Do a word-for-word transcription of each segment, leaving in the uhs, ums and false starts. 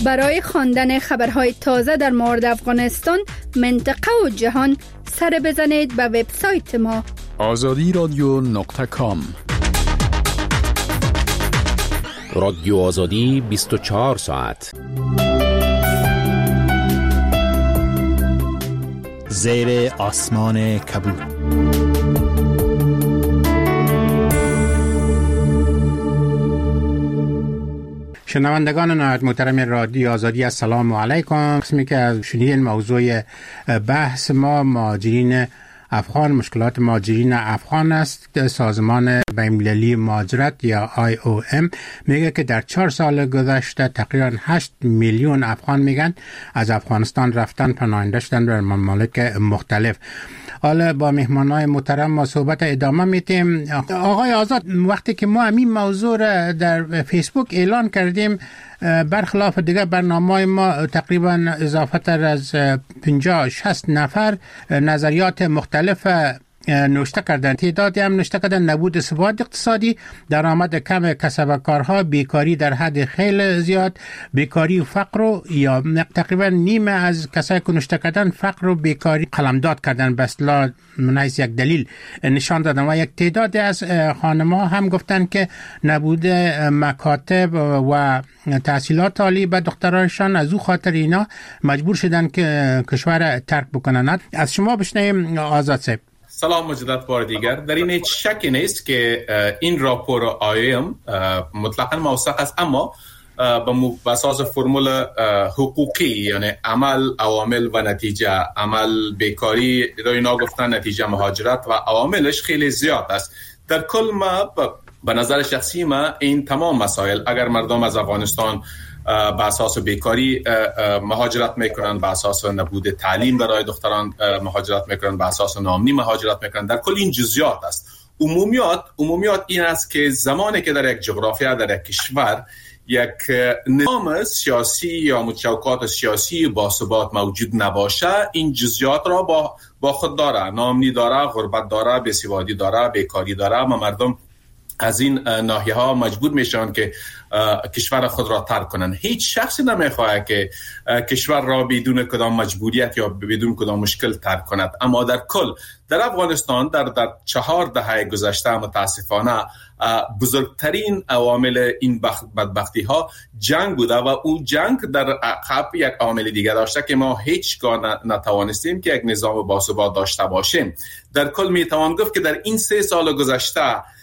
برای خواندن خبرهای تازه در مورد افغانستان، منطقه و جهان، سر بزنید به وبسایت ما آزادی رادیو نقطه کام. رادیو آزادی بیست و چهار ساعت. زیر آسمان کبود. شنوندگان نهایت محترم رادیو آزادی، السلام علیکم. قسمی که از شنیدین موضوع بحث ما مهاجرین افغان، مشکلات مهاجرین افغان است. سازمان بین‌المللی مهاجرت یا آی او ام میگه که در چهار سال گذشته تقریبا هشت میلیون افغان میگن از افغانستان رفتن، پناهنده شدن در ممالک مختلف. حالا با مهمانای محترم ما صحبت ادامه میتیم. آقای آزاد، وقتی که ما همین موضوع را در فیسبوک اعلان کردیم، برخلاف دیگه برنامه ما تقریبا اضافه تر از پنجاه شصت نفر نظریات مختلف نوشته کردن. تعدادی هم نوشته کردن نبود ثبات اقتصادی، درآمد کم کسب و کارها، بیکاری در حد خیلی زیاد، بیکاری و فقر و یا تقریبا نیمه از کسایی که نوشته کردن فقر و بیکاری قلمداد کردن، به اصطلاح منحیث یک دلیل نشان دادن. و یک تعدادی از خانم‌ها هم گفتن که نبود مکاتب و تحصیلات عالی به دخترایشان، از او خاطر اینا مجبور شدن که کشور ترک بکنن. از شما بشنویم آزاد صاحب. سلام مجدد بار دیگر. در این هیچ شکی نیست که این راپور آی ام مطلقاً موثق است، اما به اساس فرمول حقوقی، یعنی عمل، عوامل و نتیجه. عمل بیکاری رو اینا گفتن، نتیجه مهاجرت و عواملش خیلی زیاد است. در کل ما به نظر شخصی ما این تمام مسائل، اگر مردم از افغانستان به اساس بیکاری مهاجرت میکنن، به اساس نبود تعلیم برای دختران مهاجرت میکنن، به اساس ناامنی مهاجرت میکنن، در کل این جزئیات است. عمومیات عمومیات این است که زمانی که در یک جغرافیا، در یک کشور، یک نظام سیاسی یا متشوکات سیاسی باثبات موجود نباشه، این جزئیات را با با خود داره. ناامنی داره، غربت داره، بیسوادی داره، بیکاری داره و مردم از این ناحیه ها مجبور میشن که کشور خود را ترک کنن. هیچ شخصی نمیخواد که کشور را بدون کدام مجبوریت یا بدون کدام مشکل ترک کند، اما در کل در افغانستان در در چهار دهه گذشته متاسفانه بزرگترین عوامل این بدبختی ها جنگ بوده و اون جنگ در عقب یک عامل دیگه داشته که ما هیچگاه نتوانستیم که یک نظام باثبات داشته باشیم. در کل میتوان گفت که در این سه سال گذشته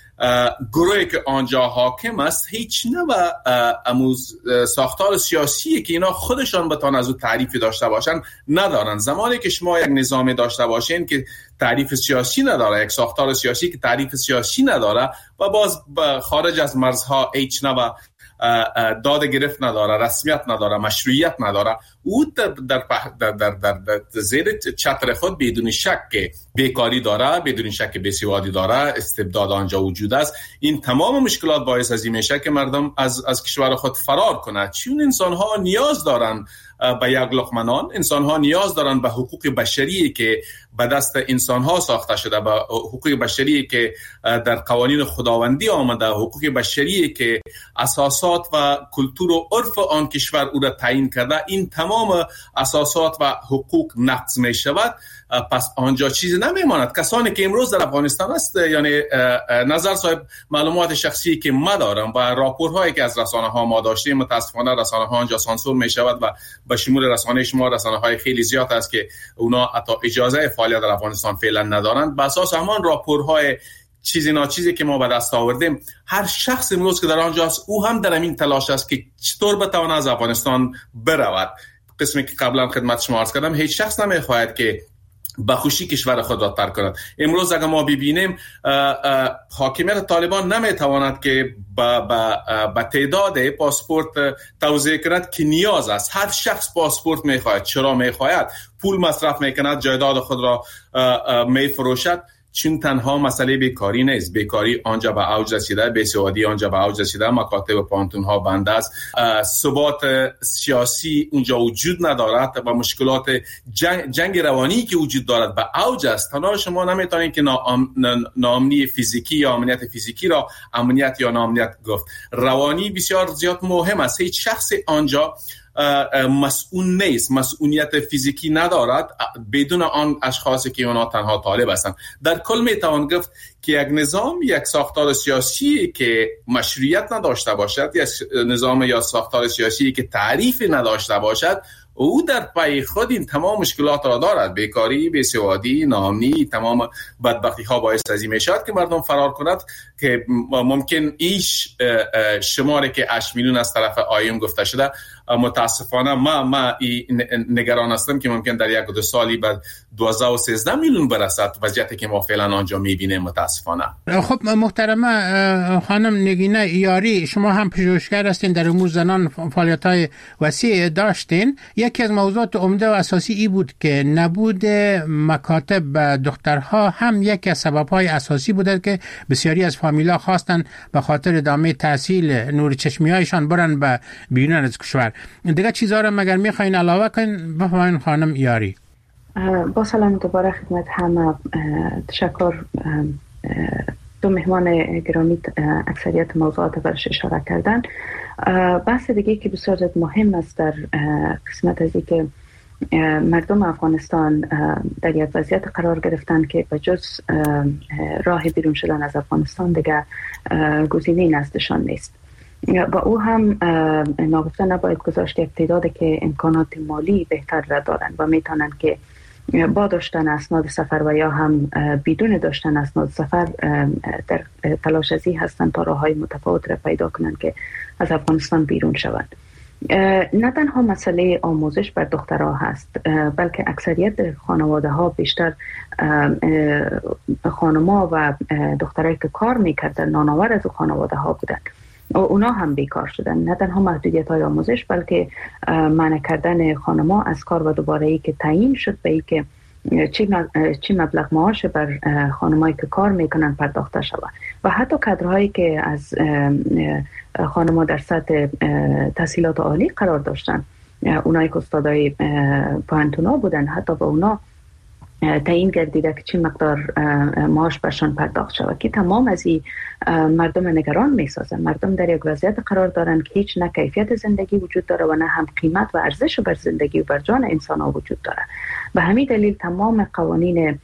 گروهی که آنجا حاکم است هیچ نوع اموز ساختار سیاسی که اینا خودشان بتوان از او تعریفی داشته باشن ندارن. زمانی که شما یک نظام داشته باشین که تعریف سیاسی نداره، یک ساختار سیاسی که تعریف سیاسی نداره و باز خارج از مرزها هیچ نوع داد گرفت نداره، رسمیت نداره، مشروعیت نداره، او در در در در, در, در زیر چتر خود بدون شک بیکاری داره، بدون شک بیسوادی داره، استبداد آنجا وجود است. این تمام مشکلات باعث از این میشه که مردم از از کشور خود فرار کنند، چون انسان ها نیاز دارن به یک لقمه نان، انسان ها نیاز دارن به حقوق بشری که به دست انسان ها ساخته شده، به حقوق بشری که در قوانین خداوندی آمده، حقوق بشری که اساسات و کلتور و عرف آن کشور او را تعیین کرده. این تمام اساسات و حقوق نقض می شود، پس آنجا چیزی نمیماند. کسانی که امروز در افغانستان است، یعنی نظر صاحب معلومات شخصی که ما دارم و راپورهایی که از رسانه ها ما داشتیم، متاسفانه رسانه ها آنجا سانسور می شود و به شمول رسانه شما رسانه های خیلی زیاد است که اونا حتی اجازه فعالیت در افغانستان فعلا ندارند. به اساس همان راپورهای چیزی ناچیزی که ما به دست آوردیم، هر شخص امروز که در آنجاست او هم در این تلاش است که چطور بتواند از افغانستان برود. قسمی که قبلا خدمت شما عرض کردم، هیچ شخص نمیخواهد که به خوشی کشور خود را ترک کند. امروز اگر ما ببینیم حاکمیت طالبان نمیتواند که با تعداد پاسپورت توزیع کند که نیاز است. هر شخص پاسپورت میخواهد. چرا میخواهد؟ پول مصرف میکند، جایداد خود را میفروشد. چون تنها مسئله بیکاری نیست، بیکاری آنجا به اوج رسیده، بیسوادی آنجا به اوج رسیده، مکاتب و پانتون ها بند است، ثبات سیاسی اونجا وجود ندارد و مشکلات جنگ, جنگ روانی که وجود دارد به اوج است. تنها شما نمیتونید که ناامنی فیزیکی یا امنیت فیزیکی را امنیت یا ناامنیت گفت. روانی بسیار زیاد مهم است. هیچ شخص آنجا مسئول نیست، مسئولیت فیزیکی ندارد بدون آن اشخاصی که اونا تنها طالب هستند. در کل میتوان گفت که یک نظام، یک ساختار سیاسی که مشروعیت نداشته باشد، یک نظام یا ساختار سیاسی که تعریف نداشته باشد، او در پای خود این تمام مشکلات را دارد. بیکاری، بیسوادی، ناامنی، تمام بدبختی ها باعث از این میشود که مردم فرار کند که ممکن ایش شماری که هشت میلیون از طرف آیم گفته شده، متاسفانه ما ما نگران هستم که ممکن در یک دو سالی بعد دوازده و سیزده میلیون برسد، وضعیتی که ما فعلا آنجا میبینیم متاسفانه. خب محترمه خانم نگینه یاری، شما هم پژوهشگر هستین، در امور زنان فعالیت‌های وسیع داشتین. یکی از موضوعات عمده و اساسی ای بود که نبود مکاتب دخترها هم یکی از سبب‌های اساسی بوده که بسیاری از فامیلا خواستن به خاطر ادامه تحصیل نور چشمی‌هایشان برن به بیرون از کشور. دیگه چیزا رو مگر می‌خواین علاوه کنین؟ بفرمایید خانم یاری. با سلام دوباره خدمت همه. تشکر. دو مهمان گرامی اکثریت موضوعات برش اشاره کردن. بحث دیگه که بسیار زیاد مهم است در قسمت از این که مردم افغانستان در یک وضعیت قرار گرفتن که به جز راه بیرون شدن از افغانستان دیگه گزینه‌ای نزدشان نیست و او هم ناگفته نباید گذاشت یک تعدادی که امکانات مالی بهتر را دارند و میتونن که با داشتن اسناد سفر و یا هم بدون داشتن اسناد سفر در تلاش ازی هستند تا راه‌های متفاوت را پیدا کنند که از افغانستان بیرون شوند. نه تنها مسئله آموزش بر دخترها هست، بلکه اکثریت خانواده ها بیشتر خانم‌ها و دخترایی که کار میکردن نانآور از خانواده ها بودن و اونا هم بیکار شدن. نه تنها محدودیت های آموزش بلکه منع کردن خانم‌ها از کار و دوباره ای که تعیین شد به ای که چی مبلغ معاش بر خانمایی که کار میکنن پرداخته شود و حتی کادرهایی که از خانم‌ها در سطح تحصیلات عالی قرار داشتن، اونایی که استادای پوهنتونا بودن، حتی به اونا تعیین گردیده که چی مقدار معاش برشان پرداخت شود که تمام از این مردم نگران میسازن. مردم در یک وضعیت قرار دارن که هیچ نه کیفیت زندگی وجود داره و نه هم قیمت و ارزش بر زندگی و بر جان انسان ها وجود داره. به همین دلیل تمام قوانین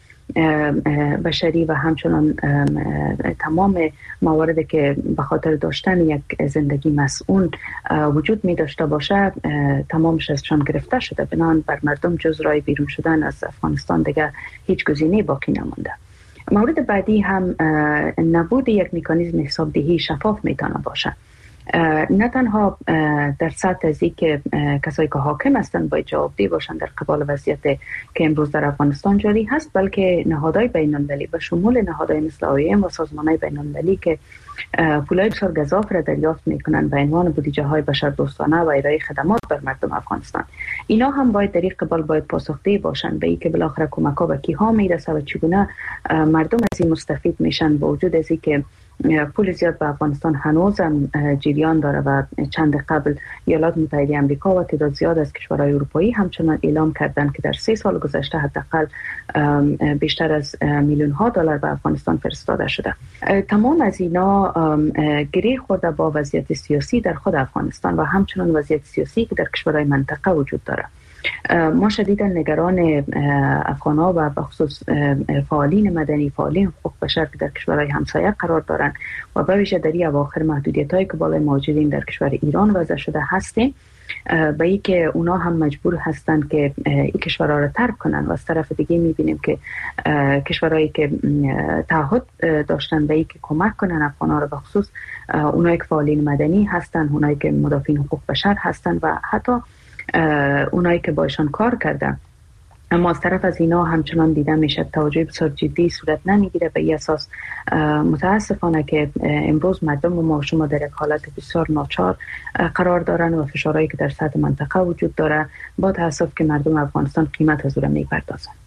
بشری و همچنان تمام مواردی که به خاطر داشتن یک زندگی مسئول وجود می داشته باشه تمامش ازشان گرفته شده. بنابراین بر مردم جز راه بیرون شدن از افغانستان دیگه هیچ گزینه‌ای باقی نمونده. مورد بعدی هم نبود یک مکانیزم حسابدهی شفاف میتونه باشه. نه تنها در سطح ازی که کسایی که حاکم هستند باید جوابدهی باشن در قبال وضعیت که امروز در افغانستان جاری هست، بلکه نهادهای بین‌المللی به شمول نهادهای مثل آیم و سازمانهای بین‌المللی که پولای بسیار گزاف را دریافت میکنن به عنوان بودجه های بشردوستانه و ارائه خدمات بر مردم افغانستان، اینا هم باید در این قبال باید پاسخدهی باشن به این که بالاخره کمک ها به کیها میرسه و چگونه مردم از این مستفید میشن، با وجود از این که پول زیاد به افغانستان هنوزم جریان داره و چند قبل ایالات متحده آمریکا و تعداد زیاد از کشورهای اروپایی همچنان اعلام کردند که در سه سال گذشته حداقل بیشتر از میلیون ها دلار به افغانستان فرستاده شده. تمام از اینا گره خورده با وضعیت سیاسی در خود افغانستان و همچنان وضعیت سیاسی که در کشورهای منطقه وجود داره. ما شدیدا نگران افغان‌ها و بخصوص فعالین مدنی، فعالین حقوق بشر که در کشورهای همسایه قرار دارند و به ویژه در اواخر محدودیت‌هایی که بالای مهاجرین در کشور ایران وضع شده هستیم، به این که اونا هم مجبور هستند که این کشورها را ترک کنن و از طرف دیگه می‌بینیم که کشورهایی که تعهد داشتن به این که کمک کنن افغان‌ها را، بخصوص اونایی که فعالین مدنی هستند، اونایی که مدافعین حقوق بشر هستند و حتی اونایی که باشان کار کردن، اما از طرف از اینا همچنان دیده میشه توجه بسیار جدی صورت نمیگیره. به این اساس متاسفانه که امروز مردم و ما شما در یک حالت بسیار ناچار قرار دارن و فشارهایی که در سطح منطقه وجود داره با تاسف که مردم افغانستان قیمت از اون میپردازن.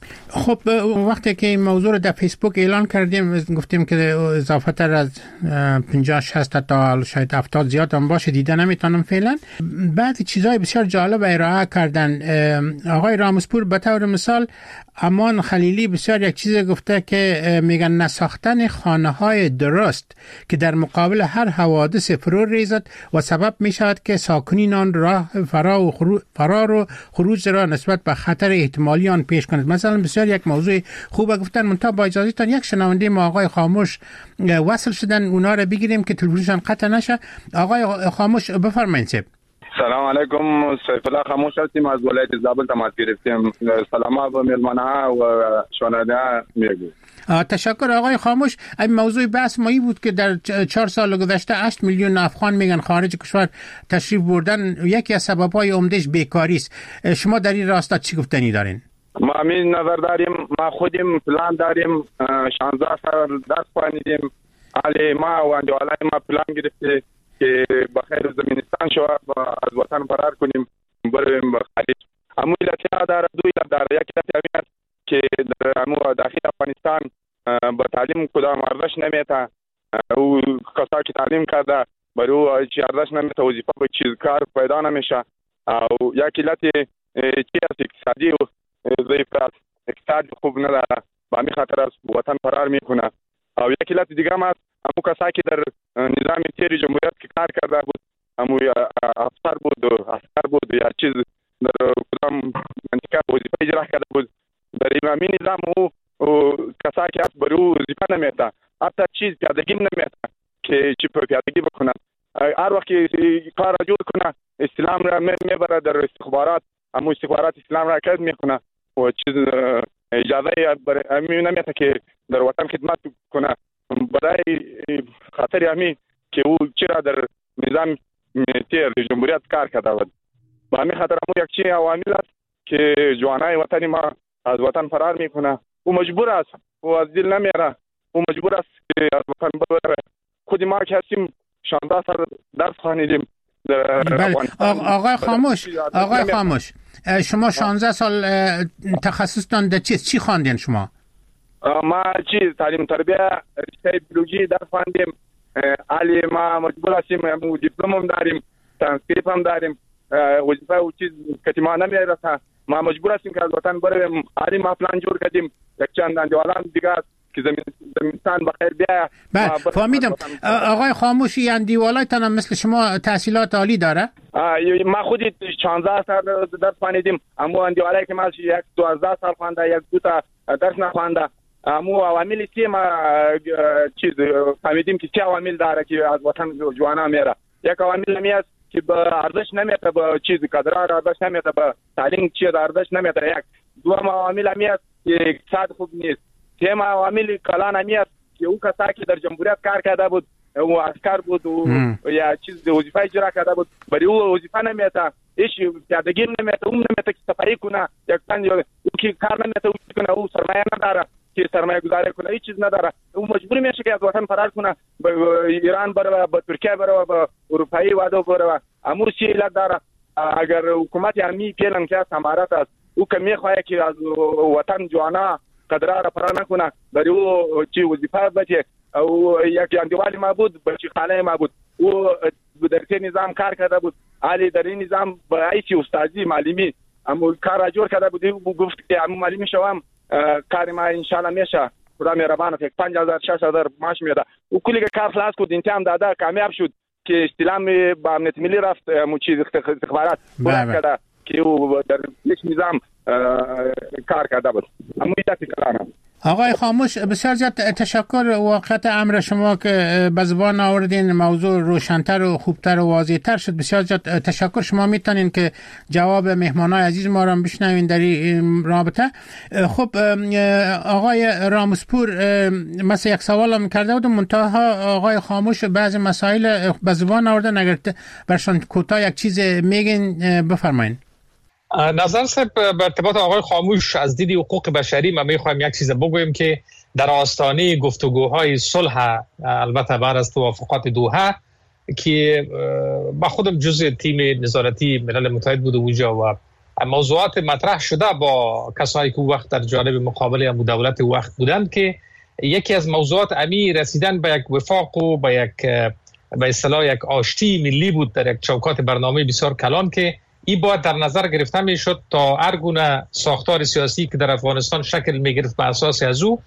خب وقتی که این موضوع رو در فیسبوک اعلان کردیم گفتیم که اضافه تر از پنجاه شصت تا شاید هفتاد زیاد هم باشه دیده نمیتونم فعلا. بعضی چیزای بسیار جالب ارائه کردن. آقای راموسپور به طور مثال امان خلیلی بسیار یک چیز گفته که میگن نساختن خانه های درست که در مقابل هر حوادث فرو ریزد و سبب میشود که ساکنین آن راه فرار و خروج, فرار و خروج را نسبت به خطر احتمالی آن پیش کند. مثلا بسیار یک موضوع خوبه گفتن. منتها با اجازهتان یک شنونده ما آقای خاموش وصل شدن، اونا رو بگیریم که تلفنشان قطع نشه. آقای خاموش بفرمایید. سلام علیکم، سیف الله خاموش هستیم، از ولایت زابل تماس گرفتیم. سلام به مهمان‌ها و شنونده‌ها میگم. تشکر آقای خاموش. این موضوع بحث مایی بود که در چهار سال گذشته هشت میلیون افغان میگن خارج کشور تشریف بردن. یکی از سبب‌های عمده‌اش بیکاری است. شما در این راستا چی گفتنی دارین؟ ما همین نظر داریم. ما خودیم پلان داریم، شانزده سال درس خوانیدیم. علی ما و اندوالای ما پلان گرفته که بخیر زمینستان شو از وطن فرار کنیم بریم به خارج. اما علتها داره، دو علت داره. یک علت همین است که در امو داخل افغانستان با تعلیم کدام ارزش نمیته. او کسایی که تعلیم کرده برای او چی ارزش نمیته، وظیفه به چیز کار پیدا نمیشه. او یک علت چی است؟ اقتصادی و ضعیف است. اقتصاد خوب نداره، با همین خاطر از وطن فرار میکنه. او یک علت دیگه هم است، امو کسایی که در نظام تیر جمهوریت که کار کرده بود، امو افسر بود و عسکر بود یا چیز در کدام منطقه وظیفه اجرا کرده بود، در امامی نظام او کسایی که از برای وظیفه نمیته، حتی چیز پیادگی نمیته که چی پیادگی بکنه. هر وقت کار را جور کنه اسلام را میبره در استخبارات، امو استخبارات اسلام را کد میکنه و چیز اجازه امی نمیته که در وطن خدمت کنه. برای خاطر امی که او چرا در نظام تیر جمهوریت کار کرده بود، با همین خاطر امو یک چی عوامل است که جوانای وطنی ما از وطن فرار میکنه. او مجبور است، او از دل نمیره، او مجبور است که از وطن بره. خود ما که هستیم شانزده سال درس خوانیدیم. آقای خاموش، آقای خاموش شما شانزده سال تخصصتان در چیست؟ چی خواندین شما؟ ما چی تعلیم تربیه رشته بیولوژی درس خواندیم. علی ما مجبور هستیم، مو دیپلم هم داریم، ترانسکریپت هم داریم. وظیفه او چیز که ما نمیرسه، ما مجبور هستیم که از وطن بریم. علی ما پلان جور کردیم یک چند اندوالان دیگه که زمین زمینستان بخیر بیاید. بله فهمیدم. آقای خاموشی اندیوالایتان هم مثل شما تحصیلات عالی داره؟ ما خودی شانزده سال درس خواندیم، اما اندیوالایی که ما یک دوازده سال خوانده، یک دو تا درس نخوانده. اما عوامل چی ما چیز فهمیدیم که چه عوامل داره که از وطن جوانا میره. یک عوامل می است که به ارزش نمیته، به چیز کادر ارزش نمیته، به تعلیم چی ارزش نمیته. یک دوم عوامل می است که اقتصاد خوب نیست. سوم عوامل کلان می است که او کسایی که در جمهوریت کار کرده بود، او عسکر بود و یا چیز وظیفه اجرا کرده بود، برای او وظیفه نمیته، هیچ پیادگی نمیته، اون نمیته که صفایی کنه، یک پنج او که کار نمیته، او کنه، او سرمایه نداره که سرمایه گذاری کنه، هیچ چیز نداره. او مجبور میشه که از وطن فرار کنه، به ایران بره، به ترکیه بره، به اروپایی وادو بره. امور چی علت داره؟ اگر حکومت امی پیلن که سمارت است، او که میخواه که از وطن جوانا قدرها را فرار نکنه، برای او چی وظیفه بده. او یک اندیوالی ما بود، بچی خاله ما بود، او در این نظام کار کرده بود. علی در این نظام با ایچی استادی معلمی اما کار را جور کرده بود. او گفت که اما معلمی شوم کار ما انشالله میشه، خدا مهربانه، یک پنج هزار شش هزار معاش میده. او کلی که کار خلاص کرد، امتحان داده، کامیاب شد که استلام با امنیت ملی رفت، مو چیز استخبارات کرده که او در یک نظام کار کرده بود. اما ایت کلام. آقای خاموش بسیار زیاد تشکر. واقعیت امر شما که به زبان آوردین موضوع روشن‌تر و خوبتر و واضح‌تر شد. بسیار زیاد تشکر. شما میتونین که جواب مهمانای عزیز ما را بشنوین در این رابطه. خب آقای راموسپور مثلا یک سوالم کرده بودم، منتها آقای خاموش بعض مسائل به زبان آوردن، اگر برشان کوتاه یک چیز میگین بفرمایید. نظر صاحب به ارتباط آقای خاموش از دید حقوق بشری ما میخوایم یک چیز بگویم که در آستانه گفتگوهای صلح، البته بعد از توافقات دوحه که با خودم جزء تیم نظارتی ملل متحد بود اونجا و موضوعات مطرح شده با کسایی که وقت در جانب مقابل دولت وقت بودند که یکی از موضوعات امی رسیدن به یک وفاق و به یک به اصطلاح یک آشتی ملی بود در یک چوکات برنامه بسیار کلان که این باید در نظر گرفته می شد تا هر گونه ساختار سیاسی که در افغانستان شکل می گرفت به اساس از او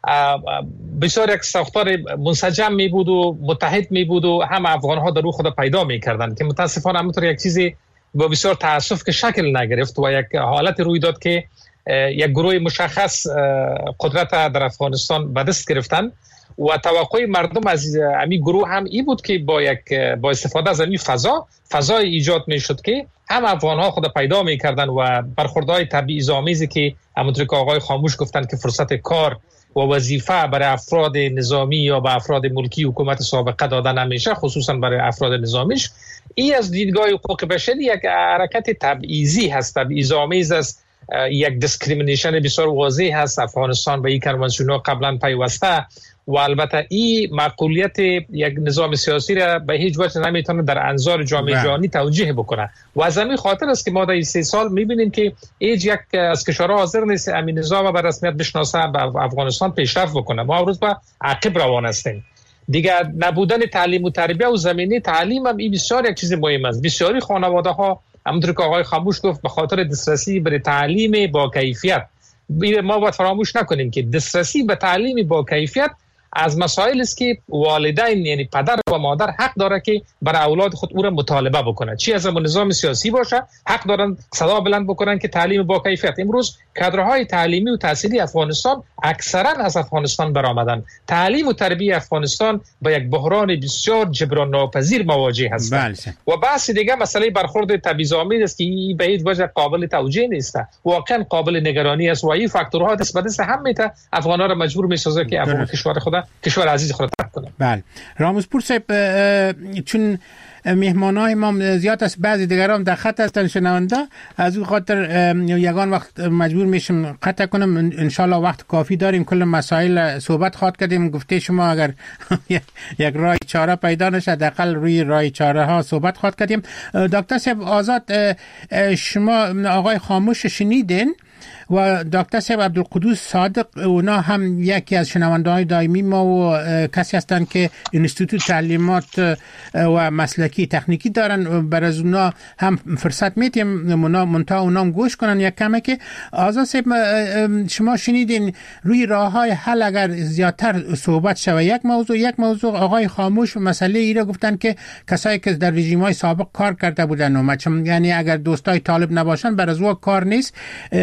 بسیار یک ساختار منسجم می بود و متحد می بود و هم افغان ها در او خود پیدا می کردند که متاسفانه همونطور یک چیزی با بسیار تاسف که شکل نگرفت و یک حالت روی داد که یک گروه مشخص قدرت در افغانستان به دست گرفتن و توقع مردم از امی گروه هم این بود که با یک با استفاده از امی فضا فضای ایجاد می شد که هم افغان ها خود پیدا می کردن و برخوردهای تبعیض‌آمیزی که همونطور که آقای خاموش گفتن که فرصت کار و وظیفه برای افراد نظامی یا به افراد ملکی حکومت سابقه داده نمیشه، خصوصا برای افراد نظامیش. این از دیدگاه حقوق بشری یک حرکت تبعیضی هست، تبعیض‌آمیز است، یک دیسکریمینیشن بسیار واضح هست. افغانستان به این کنوانسیون قبلا پیوسته و البته این معقولیت یک نظام سیاسی را به هیچ وجه نمیتونه در انظار جامعه جهانی توجیه بکنه و از همین خاطر است که ما در این سه سال میبینیم که هیچ یک از کشورها حاضر نیست همین نظام به رسمیت بشناسه، به افغانستان پیشرفت بکنه. ما امروز به عقب روان هستیم. دیگه نبودن تعلیم و تربیت و زمینه تعلیم هم این بسیار یک چیز مهم است. بسیاری خانواده ها همونطور که آقای خاموش گفت به خاطر دسترسی به تعلیم با کیفیت، ما باید فراموش نکنیم که دسترسی به تعلیم با کیفیت از مسائل است که والدین یعنی پدر و مادر حق داره که برای اولاد خود او را مطالبه بکنه، چی از نظام سیاسی باشه حق دارن صدا بلند بکنن که تعلیم با کیفیت. امروز کادرهای تعلیمی و تحصیلی افغانستان اکثرا از افغانستان برآمدن. تعلیم و تربیت افغانستان با یک بحران بسیار جبران ناپذیر مواجه هست و بحث دیگه مسئله برخورد تبعیض‌آمیز است که به هیچ وجه قابل توجیه نیست، واقعا قابل نگرانی است و این فاکتورها دست به دست هم میته افغان‌ها را مجبور میسازه که افغان کشور خود کشور عزیز خود ترک کنه. بله رامزپور صاحب، چون مهمانای ما زیاد است، بعضی دیگران در خط هستن شنونده، از اون خاطر یگان وقت مجبور میشم قطع کنم. انشالله وقت کافی داریم، کل مسائل صحبت خواد کردیم. گفته شما اگر یک راه چاره پیدا نشه حداقل روی راه چاره ها صحبت خواد کردیم. دکتر صاحب آزاد، شما آقای خاموش شنیدین و دکتر صاحب عبدالقدوس صادق، اونا هم یکی از شنونده‌های دائمی ما و کسی هستند که انستیتوت تعلیمات و مسلکی تکنیکی دارن. بر از اونا هم فرصت میتیم منتها اونا هم گوش کنن یک کمه. که آزاد صاحب شما شنیدین روی راه‌های حل اگر زیادتر صحبت شوه یک موضوع یک موضوع آقای خاموش مسئله ای را گفتن که کسایی که در رژیم‌های سابق کار کرده بودن و مثلا یعنی اگر دوستای طالب نباشن بر از او کار نیست.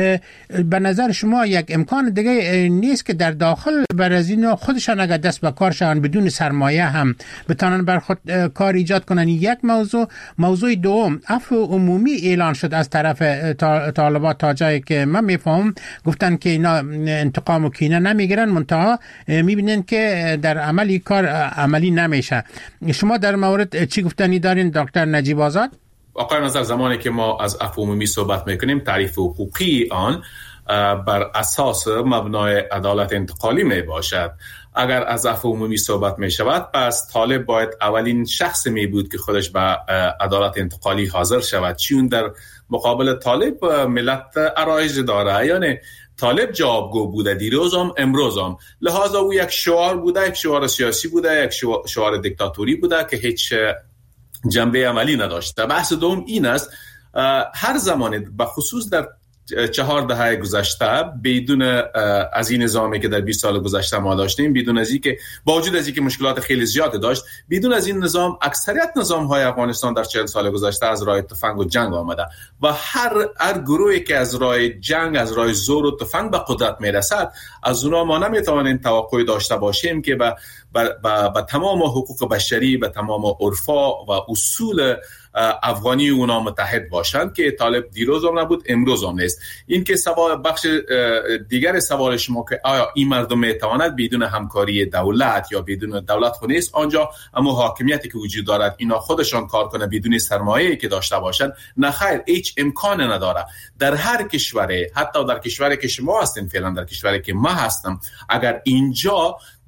به نظر شما یک امکان دیگه نیست که در داخل بر از اینا خودشان اگر دست به کار شون بدون سرمایه هم بتونن بر خود کار ایجاد کنن؟ یک موضوع. موضوع دوم، عفو عمومی اعلان شد از طرف طالبات تا جایی که من میفهم، گفتن که اینا انتقام و کینه نمیگیرن، منتها میبینن که در عملی کار عملی نمیشه. شما در مورد چی گفتنی دارین دکتر نجیب آزاد؟ آقای نظر، زمانی که ما از عفو عمومی صحبت میکنیم تعریف حقوقی آن بر اساس مبنای عدالت انتقالی می باشد. اگر از عفو عمومی صحبت می شود پس طالب باید اولین شخص می بود که خودش به عدالت انتقالی حاضر شود، چون در مقابل طالب ملت عرایض داره، یعنی طالب جوابگو بوده دیروز هم امروز هم، لحاظا او یک شعار بوده، یک شعار سیاسی بوده، یک شعار دیکتاتوری بوده که هیچ جنبه عملی نداشته. بحث دوم این است، هر زمانی به خصوص در چهار دهه گذشته بدون از این نظامی که در بیست سال گذشته ما داشتیم، بدون از این که با وجود از این که مشکلات خیلی زیاد داشت، بدون از این نظام اکثریت نظام‌های افغانستان در چهل سال گذشته از راه تفنگ و جنگ آمده و هر هر گروهی که از راه جنگ، از راه زور و تفنگ به قدرت میرسد، از اونها ما نمیتوانیم توقع داشته باشیم که به به تمام حقوق بشری، به تمام عرفا و اصول افغانی اونا متحد باشند که طالب دیروز هم نبود امروز هم نیست. این که سوال بخش دیگر سوال شما که آیا این مردم میتواند بدون همکاری دولت یا بدون دولت خود نیست آنجا اما حاکمیتی که وجود دارد اینا خودشان کار کنه بدون سرمایه‌ای که داشته باشند؟ نه خیر، هیچ امکان نداره. در هر کشوری، حتی در کشوری که شما هستین فعلا، در کشوری که ما هستم، اگر اینجا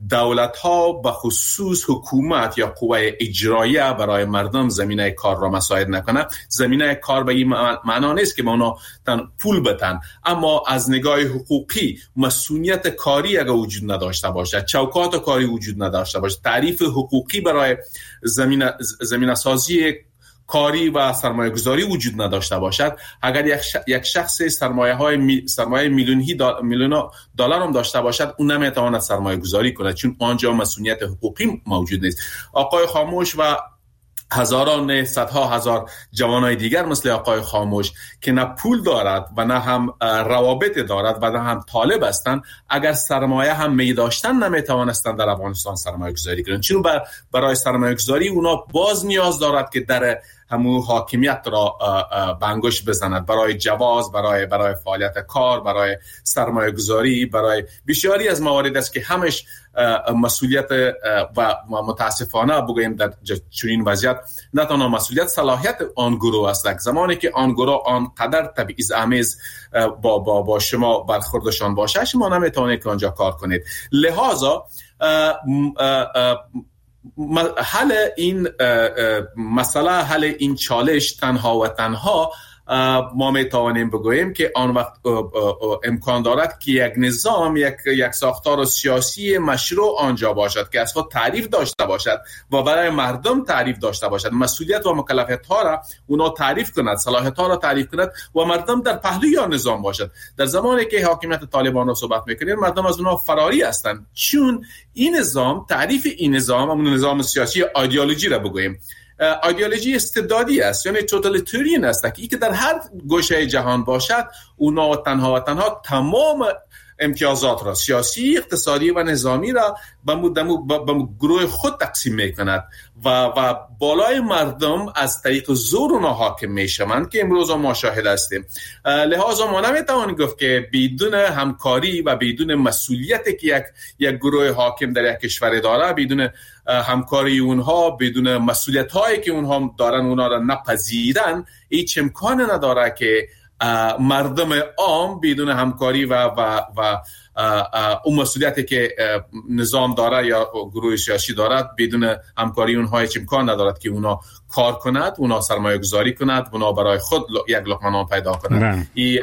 دولت ها به خصوص حکومت یا قوه اجراییه برای مردم زمینه کار را مساعد نکنه، زمینه کار به این معنا نیست که اونا تن پول بتن، اما از نگاه حقوقی مسئولیت کاری اگر وجود نداشته باشه، چوکات کاری وجود نداشته باشه، تعریف حقوقی برای زمینه زمینه سازی کاری و سرمایه گذاری وجود نداشته باشد، اگر یک, ش... یک شخص سرمایه های می... سرمایه میلیونی دا... میلیون دلار هم داشته باشد، اون نمیتواند سرمایه گذاری کنه چون آنجا مسئولیت حقوقی موجود نیست. آقای خاموش و هزاران صدها هزار جوانای دیگر مثل آقای خاموش که نه پول دارد و نه هم روابط دارد و نه هم طالب هستند، اگر سرمایه هم می داشتن نمیتوانستند در افغانستان سرمایه گذاری کنند، چون برای سرمایه گذاری اونا باز نیاز دارد که در همون حاکمیت را بنگوش بزند، برای جواز، برای برای فعالیت کار، برای سرمایه گذاری، برای بسیاری از موارد است که همش مسئولیت و متاسفانه بگوییم در چنین وضعیت نه تنها مسئولیت، صلاحیت آن گروه است. زمانی که آن گروه آنقدر تبعیض‌آمیز با با با شما برخوردشان باشه، شما نمیتونید که آنجا کار کنید. لذا حل این مسئله، حل این چالش تنها و تنها ما می توانیم بگوییم که آن وقت امکان دارد که یک نظام، یک یک ساختار سیاسی مشروع آنجا باشد که از خود تعریف داشته باشد و برای مردم تعریف داشته باشد، مسئولیت و مکلفیت ها را اونا تعریف کند، صلاحیت ها را تعریف کند و مردم در پهلوی آن نظام باشد. در زمانی که حاکمیت طالبان را صحبت میکنیم، مردم از اونها فراری هستند، چون این نظام، تعریف این نظام، همون نظام سیاسی ایدئولوژی را بگوییم، ایدئولوژی استبدادی است، یعنی توتالیتاریان است که در هر گوشه جهان باشد اونا تنها و تنها تمام امتیازات را، سیاسی، اقتصادی و نظامی را به گروه خود تقسیم میکند و و بالای مردم از طریق زور اونا حاکم میشوند که امروز ما شاهد هستیم. لذا ما نمیتوانیم گفت که بدون همکاری و بدون مسئولیتی که یک یک گروه حاکم در یک کشور داره، بدون همکاری اونها، بدون مسئولیت هایی که اونها دارن اونها را نپذیرن، هیچ امکان نداره که مردم عام بدون همکاری و و و اون مسئولیتی که نظام داره یا گروه سیاسی دارد، بدون همکاری اونها هیچ امکان ندارد که اونا کار کند، اونا سرمایه گذاری کند، اونا برای خود یک لقمه نان پیدا کند. این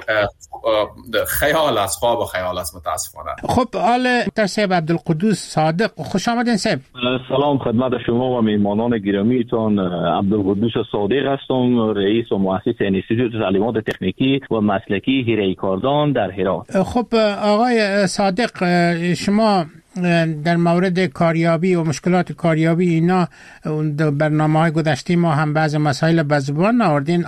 خیال است، خواب و خیال است متاسفانه. خب آل صاحب عبدالقدوس صادق، خوش آمدین صاحب. سلام خدمت شما و میهمانان گرامیتان. عبدالقدوس صادق هستم، رئیس و مؤسس انستیتوت تعلیمات تکنیکی و مسلکی حیره کاردان در هرات. خب آقای صادق، شما در مورد کاریابی و مشکلات کاریابی اینا برنامه‌های گذشته ما هم بعض مسائل به زبان آوردین.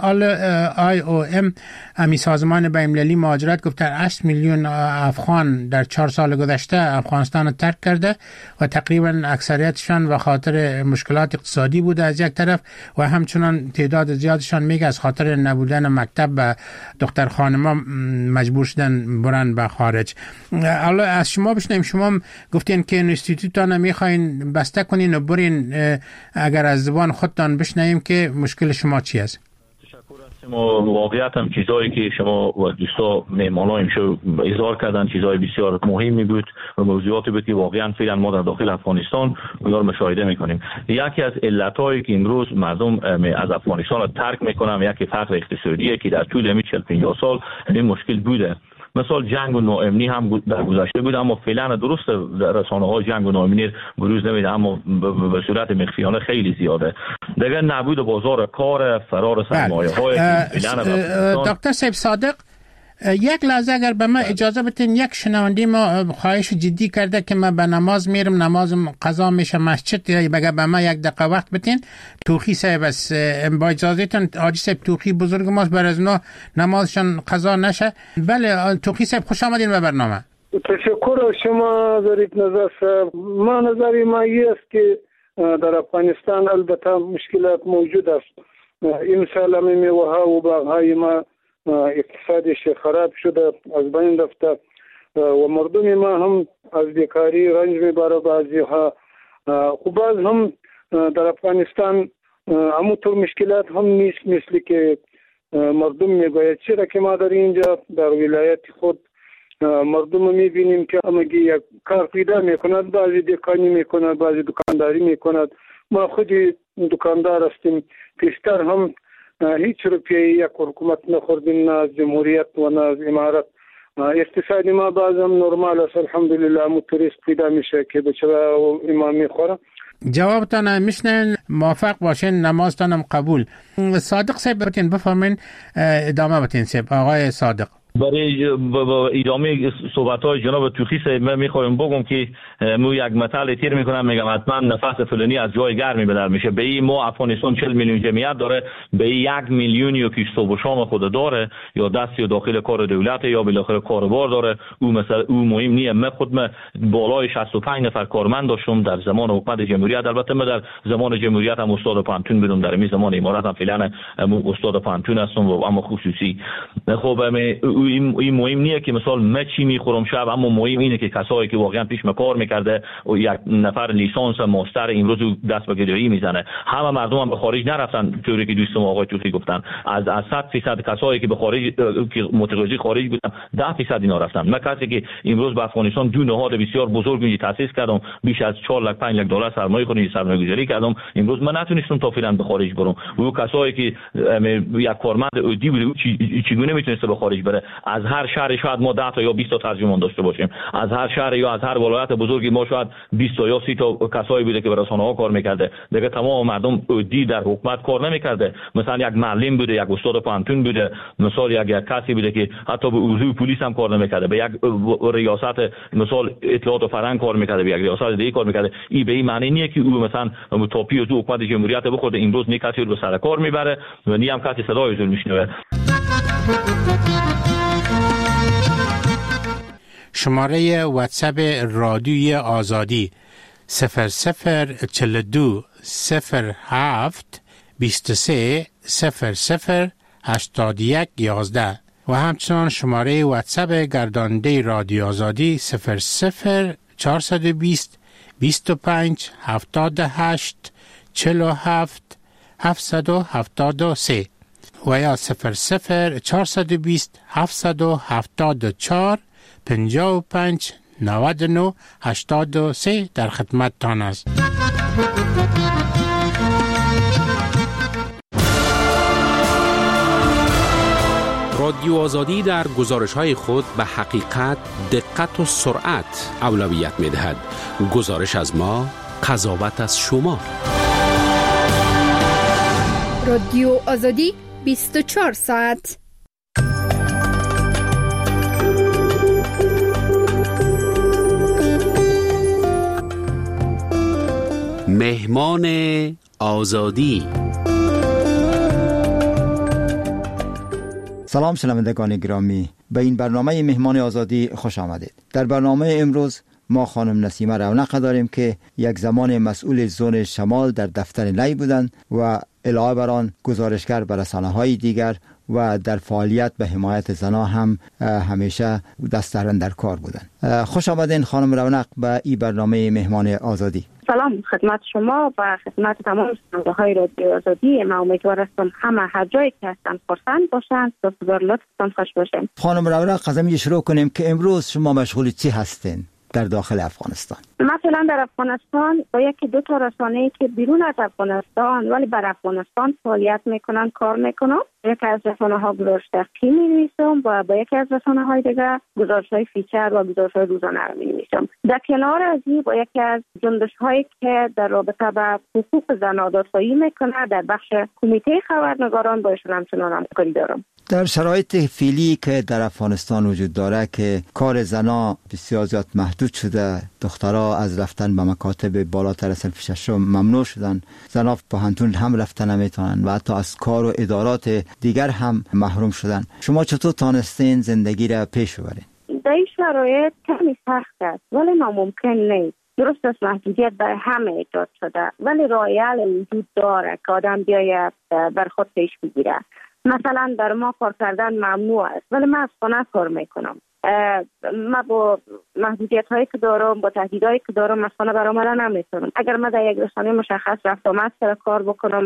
آی او ام امی سازمان بین‌المللی مهاجرت گفت هشت میلیون افغان در چهار سال گذشته افغانستان رو ترک کرده و تقریبا اکثریتشان به خاطر مشکلات اقتصادی بوده از یک طرف و همچنان تعداد زیادشان میگه از خاطر نبودن مکتب و دختر خانما مجبور شدن برن به خارج. حالا از شما بشنیم، شما گفتین که انستیتوتان میخواین بسته کنین و برین، اگر از زبان خودتان بشنویم که مشکل شما چی است؟ تشکر هستم. واقعیت هم چیزایی که شما و دوستا مهمانان شو اظهار کردن چیزای بسیار مهمی بود و موضوعاتی بود که واقعا فعلا ما در داخل افغانستان اونها مشاهده میکنیم. یکی از علتایی که امروز مردم از افغانستان ترک میکنن، یکی فقر اقتصادیه که در طول همین چهل پنجاه سال این مشکل بوده. مثال جنگ و ناامنی هم در گذشته بود، اما فعلا درست رسانه‌ها جنگ و ناامنی بروز نمیده، اما به صورت مخفیانه خیلی زیاده. دیگه نبود بازار کار، فرار سرمایه‌های فعلا. دکتر صاحب صادق، یک لحظه اگر به من اجازه بدین، یک شنونده ما خواهش جدی کرده که من به نماز میرم، نمازم قضا میشه مسجد، یا بگه به من یک دقیقه وقت بدین. توخی صاحب است، با اجازهتون حاجی صاحب توخی بزرگ ماست، بر از اونا نمازشان قضا نشه. بله توخی صاحب خوش آمدین به برنامه. تشکر شما ظریف نظر صاحب. ما نظری ما است که در افغانستان البته مشکلات موجود است. این سال میوه ها و باغهای ما اقتصادش خراب شده، از بین رفته و مردم ما هم از بیکاری رنج میبره. بعضی ها خب باز هم در افغانستان همونطور مشکلات هم نیست مثل که مردم میگوید. چرا که ما در اینجا در ولایت خود مردم میبینیم که همگی یک کار پیدا میکند، بعضی دکانی میکند، بعضی دکانداری میکند. ما خودی دکاندار هستیم، پیشتر هم هیچ روپیه یک حکومت نخوردیم، نه از جمهوریت و نه از امارت. اقتصادی ما بعضم نرمال است، الحمدلله. موتوریست پیدا میشه که بچه امام میخوره. جوابتان میشنن، موافق باشین، نمازتانم قبول. صادق صاحب بتین بفرمین، ادامه بتین صاحب. آقای صادق. برای ادامه صحبت‌های جناب توخی صاحب من می‌خوایم بگم که مو یک مثال تیر میکنم، میگم حتما نفس فلانی از جای گرمی بدر میشه. به این ما افغانستان چهل میلیون جمعیت داره، به این یک میلیونی که صبح و شام خود داره، یا دستی داخل کار دولت یا بالاخره کاربار داره. او مثلا او مهم نیه. من خود من بالای شصت و پنج نفر کارمند داشتم در زمان حکومت جمهوریت. البته من در زمان جمهوریت هم استاد پانتون بودم، در این زمان امارات هم فعلا استاد پانتون هستم و اما خصوصی. خب این مهم نیه که مثلا من چی میخورم شب، اما مهم اینه که کسایی که واقعا پیش من کار میکرده و یک نفر لیسانس ماستر امروز دست به گدایی میزنه. همه مردم هم به خارج نرفتن، طوری که دوستم آقای توخی گفتن. از از صد فیصد کسایی که به خارج که متقاضی خارج بودن، ده فیصد اینا رفتن. من کسی که امروز به افغانستان دو نهاد بسیار بزرگی تاسیس کردم، بیش از چهار لک پنج لک دلار سرمایه خودی سرمایه گذاری کردم، امروز من نتونستم تا فعلا به خارج برم. و کسایی که یک کارمند عادی بود چگونه میتونسته به خارج بره؟ از هر شهر شاید ما ده تا یا بیست تا ترجمان داشته باشیم، از هر شهر یا از هر ولایت بزرگی ما شاید بیست تا یا سی تا کسایی بوده که به رسانه‌ها کار میکرده. دیگه تمام مردم عادی در حکومت کار نمیکرده. مثلا یک معلم بوده، یک استاد پانتون بوده، مثلا یک یک کسی بوده که حتی به عضو پلیس هم کار نمیکرده، به یک ریاست مثلا اطلاعات و فرهنگ کار میکرده، به یک ریاست دیگه کار میکرده. این به این معنی نیه که او مثلا توپی از حکومت جمهوریت بخوره امروز نه کسی رو به سر کار میبره و نه هم کسی صدای زور میشنوه. شماره واتساپ رادیوی آزادی صفر صفر چهل و دو صفر هفت بیست و سه صفر صفر هشتاد و یک یازده و همچنان شماره واتساپ گرداننده رادیو آزادی صفر صفر چهارصد و بیست بیست و پنج هفتاد و هشت چهل و هفت هفتصد و هفتاد و سه و یا صفر صفر چهارصد و بیست هفتصد و هفتاد و چهار پنجاه و پنج نود و نه هشتاد و سه در خدمت تان است. رادیو آزادی در گزارش‌های خود به حقیقت، دقت و سرعت اولویت می‌دهد. گزارش از ما، قضاوت از شما. رادیو آزادی بیست و چهار ساعت. مهمان آزادی. سلام شنوندگان گرامی، به این برنامه مهمان آزادی خوش آمدید. در برنامه امروز ما خانم نسیمه رونق داریم که یک زمان مسئول زون شمال در دفتر نی بودند و علاوه بر آن گزارشگر به رسانه‌های دیگر و در فعالیت به حمایت زنان هم همیشه دست در کار بودند. خوش آمدین خانم رونق به این برنامه مهمان آزادی. سلام خدمت شما و خدمت تمام شنونده‌های رادیو آزادی. من امیدوار هستم همه هر جایی که هستن خرسند باشند، سپاسگزار لطفتان خوش باشین. خانم رونق از همین شروع کنیم که امروز شما مشغول چی هستین در داخل افغانستان؟ مثلا در افغانستان با یکی دو تا رسانه‌ای که بیرون از افغانستان ولی بر افغانستان فعالیت میکنن کار میکنم. یکی از رسانه‌ها گزارش دقیقی می‌نویسم و با یکی از رسانه‌های دیگر گزارش‌های فیچر و گزارش‌های روزانه رو می‌نویسم. در کنار از این با یکی از جنبش‌هایی که در رابطه با حقوق زنان دادخواهی میکنه در بخش کمیته خبرنگاران با ایشون همچنان همکاری دارم. در شرایط فعلی که در افغانستان وجود داره که کار زنا بسیار زیاد محدود شده، دخترها از رفتن به مکاتب بالاتر از صنف ششم ممنوع شدن، زنا پانتون هم رفتن نمیتونن و حتی از کار و ادارات دیگر هم محروم شدن. شما چطور تانستین زندگی را پیش ببرین؟ در این شرایط کمی سخت است ولی ناممکن نیست. درست است محدودیت برای همه ایجاد شده ولی راه حل وجود داره که آدم بیاید بر خود پیش بگیره. مثلا در ما کار کردن ممنوع است ولی من از خانه کار میکنم. من با محدودیت هایی که دارم، با تهدید هایی که دارم از خانه برآمدن نمیتونم. اگر من در یک رسانه مشخص رفت آمد سر کار بکنم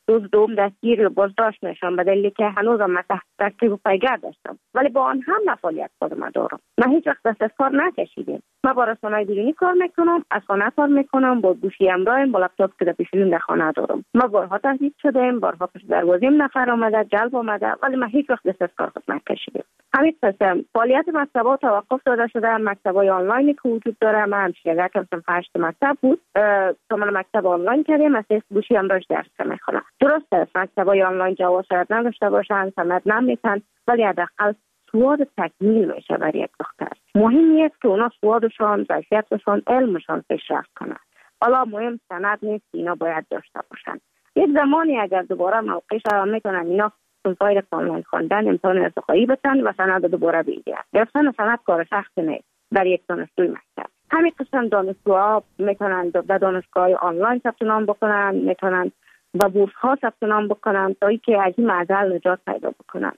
روز دوم دستگیر و بازداشت میشم به دلیلی که هنوزم من تحت تعقیب و پیگیر داشتم، ولی با آن هم فعالیت خودم دارم. من هیچ وقت دست از کار نکشیدم. من با رسانه‌های بیرونی کار میکنم، از خانه کار میکنم، با گوشی همراهم، با لپتاپ که در پیشونیم در خانه دارم. ما بارها تهدید شدیم، بارها پشت دروازیم نفر آمده، جلب آمده، ولی من هیچ وقت دست از کار خود نکشیدم. همین قسم فعالیت مکتب‌ها توقف داده شده. مکتب‌های آنلاینی که وجود داره، من همیشه یکم هشت مکتب بود، کاملا مکتب آنلاین کردیم، از گوشی همراهش درس میخونم. درست است مکتب‌های آنلاین جواز شاید نداشته باشن، سند نمیتن، ولی حداقل سواد تکمیل میشه برای یک دختر. مهم نیست که اونا سوادشان، ظرفیتشان، علمشان پیشرفت کنه. حالا مهم سند نیست، اینا باید داشته باشن. یک زمانی اگر دوباره موقعش را میکنن اینا صنفای آنلاین خواندن، امتحان ارتقایی بتن و سند دوباره بگیرن. گرفتن سند کار سخت نیست برای یک دانشجوی مکتب. همین قسم دانشجوها میتونن در دانشگاه آنلاین ثبت نام بکنن، میتونن و بورس ها ثبت نام بکنن تا اینکه از این معضل نجات پیدا بکنن.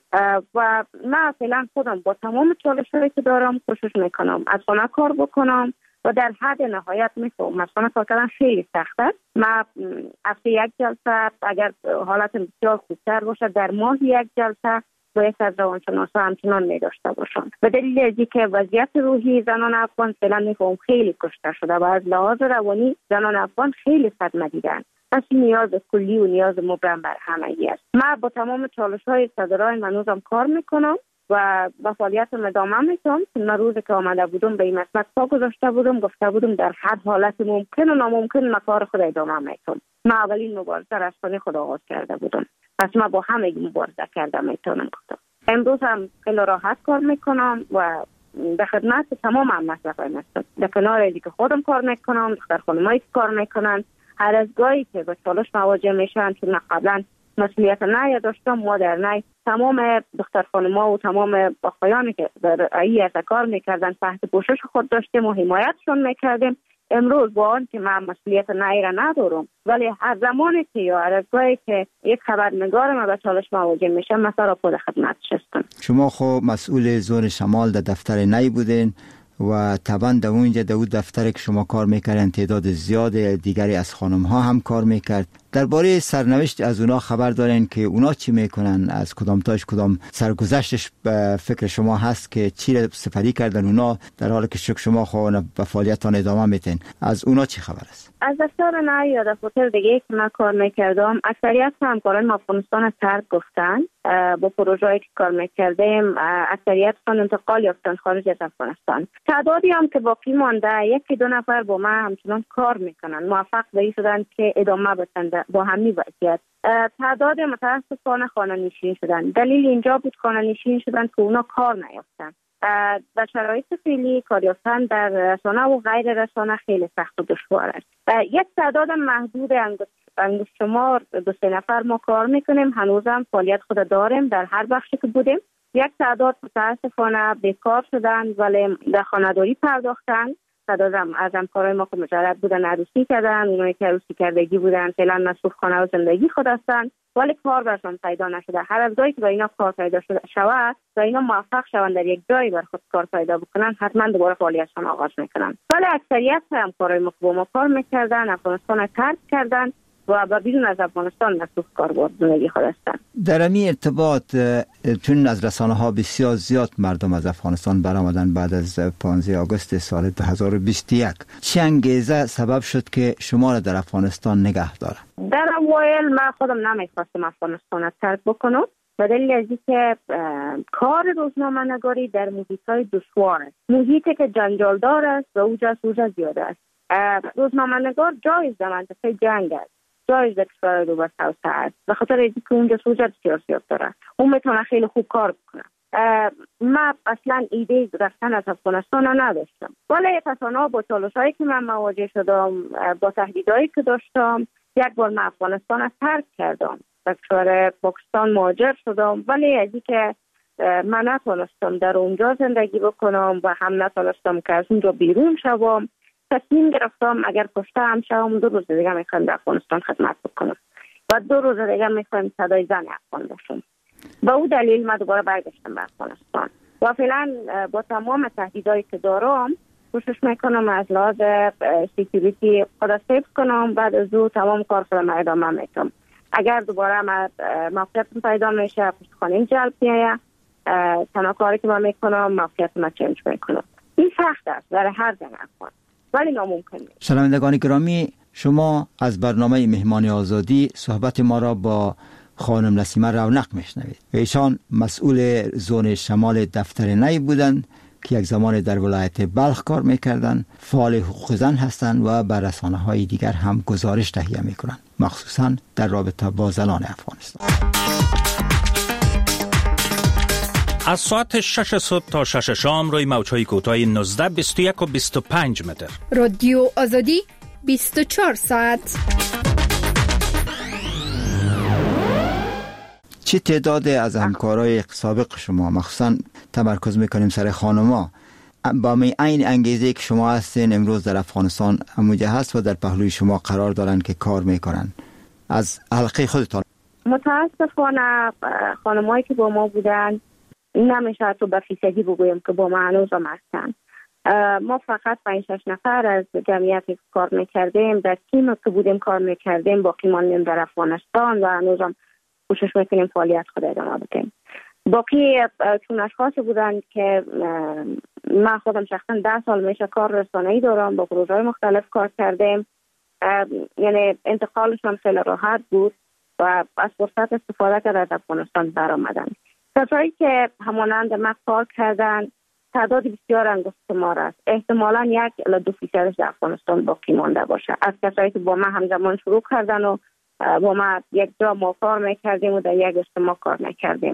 و من فعلا خودم با تمام چالش‌هایی که دارم کوشش میکنم از خانه کار بکنم و در حد نهایت میفهمم از خانه کار کردن خیلی سخته. من هفته یک جلسه، اگر حالت بسیار خوبتر باشه در ماه یک جلسه با یک از روانشناسا همچنان می داشته باشم. به دلیل اینکه که وضعیت روحی زنان افغان فعلا میفهم خیلی کشته شده و از لحاظ روانی زنان افغان خیلی صدمه دیدن. پس نیاز کلی و نیاز مبرم بر همگی است. من با تمام چالش های صدرای منوزم کار میکنم و با فعالیتم ادامه میتونم. من روزی که آمده بودم به این مسئله پا گذاشته بودم، گفته بودم در هر حالت ممکن و ناممکن من کار خود ادامه میتونم. من اولین مبارزه را از خانه خود آغاز کرده بودم، پس من با همه مبارزه کرده میتونم گفتم. امروز هم خیلی راحت کار میکنم و به خدمت تمام هم مسئله هستم. در کنار دیگه خودم کار میکنم، دختر خانمایی که کار میکنن، هر از گاهی که به چالش مواجه میشن، چون من قبلا مسئولیت نه داشتم، ما در نه تمام دختر خانم‌ها و تمام آقایانی که در ای از کار میکردن تحت پوشش خود داشتیم و حمایتشون میکردیم. امروز با آن که من مسئولیت نه را ندارم، ولی هر زمانی که یا هر از گاهی که یک خبرنگار ما به چالش مواجه میشه، مثلا را خود خدمتش هستم. شما خب مسئول زون شمال در دفتر نی بودین و طبعا در اونجا در اون دفتر که شما کار میکردن تعداد زیاد دیگری از خانم ها هم کار میکرد. درباره سرنوشت از اونا خبر دارین که اونا چی میکنن؟ از کدام تاش کدام سرگذشتش به فکر شما هست که چی را سپری کردن اونا در حالی که شما خواهن به فعالیتان ادامه میتین؟ از اونا چی خبر است؟ از دفتر نه یا دفتر دیگه که من کار میکردم اکثریت همکاران افغانستان ترک گفتن. با پروژه‌ای که کار میکردیم اکثریت خان انتقال یافتن خارج از افغانستان. تعدادی هم که باقی مانده یکی دو نفر با من همچنان کار میکنن، موفق به شدن که ادامه بدن با همین وضعیت. تعداد متاسفانه خانه نشین شدن. دلیل اینجا بود خانه نشین شدن که اونا کار نیافتن. در شرایط فعلی کار یافتن در رسانه و غیر رسانه خیلی سخت و دشوار است. یک تعداد محدود انگشت شمار دو سه نفر ما کار میکنیم، هنوزم فعالیت خود داریم در هر بخشی که بودیم. یک تعداد متاسفانه بیکار شدن ولی در خانه‌داری پرداختن. تعداد از همکارای ما که مجرد بودن عروسی کردن، اونایی که عروسی کردگی بودن فعلا مصروف خانه و زندگی خود هستن ولی کار برشان پیدا نشده. هر از گاهی که با اینا کار پیدا شده شود و اینا موفق شوند در یک جایی بر خود کار پیدا بکنن، حتما دوباره فعالیتشان آغاز میکنن. ولی اکثریت همکارای ما که با ما کار میکردن افغانستان ترک کردن و با بیرون از افغانستان مصروف کار بود زندگی خود هستن. در این ارتباط چون از رسانه ها بسیار زیاد مردم از افغانستان برآمدن بعد از پانزده آگوست سال دو هزار و بیست و یک، چه انگیزه سبب شد که شما را در افغانستان نگه داره؟ در اوایل من خودم نمیخواستم افغانستان ترک بکنم به دلیل از اینکه کار روزنامه نگاری در محیط‌های دشوار است، محیطی که جنجالدار است و اوجا سوجا زیاده است. روزنامه نگار جایز در منطقه جنگ است، جایز در کشور رو بس هست است به خاطر اینکه اونجا سوجت سیاسی داره، اون میتونه خیلی خوب کار بکنه. من اصلا ایده رفتن از افغانستان نداشتم، ولی تصانع با چالش‌هایی که من مواجه شدم، با تهدیدهایی که داشتم، یک بار من افغانستان از ترک کردم، به کشور پاکستان مهاجر شدم. ولی از اینکه من نتونستم در اونجا زندگی بکنم و هم نتونستم که از اونجا بیرون شوم، تصمیم گرفتم اگر کشته هم شوم دو روز دیگه میخوام در افغانستان خدمت بکنم و دو روز دیگه میخوام صدای زن افغان باشم. با او دلیل من دوباره برگشتم به افغانستان و فعلا با تمام تهدیدایی که دارم کوشش میکنم از لحاظ سکیوریتی خود سیف کنم، بعد از او تمام کار خودم ادامه میدم. اگر دوباره موقعیت پیدا میشه پشت خانه جلب میایه، تنها کاری که من میکنم موقعیت ما چنج میکنم. این سخت است برای هر زن افغان ولی ناممکن نیست. شنوندگان گرامی، شما از برنامه مهمان آزادی صحبت ما را با خانم نسیمه رونق میشنوید. ایشان مسئول زون شمال دفتر نی بودند که یک زمان در ولایت بلخ کار میکردند، فعال حقوق زن هستند و بر رسانه‌های دیگر هم گزارش تهیه میکنند، مخصوصا در رابطه با زنان افغانستان. از ساعت شش صبح تا شش شام روی موج‌های کوتاه نوزده، بیست و یک و بیست و پنج متر. رادیو آزادی بیست و چهار ساعت. چه تعداد از همکارای سابق شما، مخصوصا تمرکز میکنیم سر خانما، با می این انگیزه که شما هستین امروز در افغانستان اموجه هست و در پهلوی شما قرار دارن که کار میکنن، از حلقه خودتان؟ متاسفانه خانمایی که با ما بودن نمیشه تو به فیصدی بگویم که با ما هنوز هم هستن. ما فقط پنج شش نفر از جمعیتی که کار میکردیم در تیم که بودیم کار میکردیم باقی ماندیم در افغانستان و هنوز هم کوشش میکنیم فعالیت خود ادامه بدیم. باقی چون اشخاصی بودن که من خودم شخصا ده سال میشه کار رسانه‌ای دارم، با پروژه‌های مختلف کار کردیم، یعنی انتقالشون خیلی راحت بود و از فرصت استفاده کرده از افغانستان برآمدن. کسایی که همانند ما کار کردن تعداد بسیار انگشت ما است. احتمالاً یک الی دو فیصدش در افغانستان باقی مانده باشه از کسایی که با ما همزمان شروع کردن و با ما یک جا ما کار میکردیم و در یک اجتماع کار میکردیم.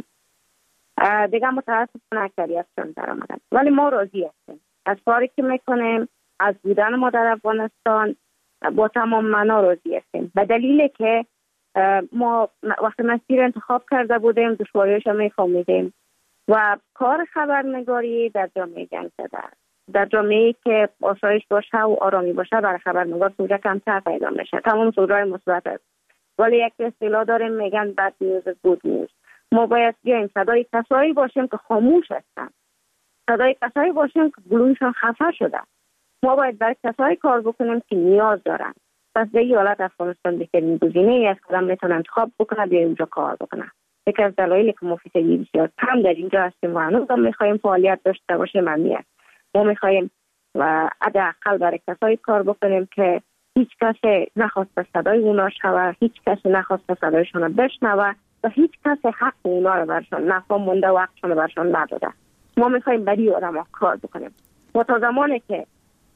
دیگه متاسفانه اکثریتشون در آمدن، ولی ما راضی هستیم از کاری که میکنیم، از بودن ما در افغانستان با تمام معنا راضی هستیم، به دلیلی که ما وقتی مسیر انتخاب کرده بودیم دشواریش هم میفهمیدیم و کار خبرنگاری در جامعه جنگ زده است. در جامعه که آسایش باشه و آرامی باشه برای خبرنگار سوژه کمتر پیدا میشه. تمام سوژه‌های مثبت است، ولی یک اصطلاح داریم میگن بد نیوز گود نیوز. ما باید بیایم صدای کسایی باشیم که خاموش هستن، صدای کسایی باشیم که گلویشون خفه شده. ما باید برای کسایی کار بکنیم که نیاز دارن. پس به این حالت افغانستان بهترین گزینه‌ای است که آدم میتونه انتخاب بکنه بیا اینجا کار بکنه. یکی از دلایلی که ما فیصدی بسیار کم در اینجا هستیم و هنوز هم میخوایم فعالیت داشته باشیم همین است. ما میخوایم و حداقل برای کسایی کار بکنیم که هیچ کسی نخواست صدای اونا شوه، هیچ کسی نخواست صدایشون بشنوه و هیچ کسی حق اونا رو برشان نفهم مونده و حقشون رو برشان نداده. ما میخوایم برای آدم ها کار بکنیم. و تا زمانی که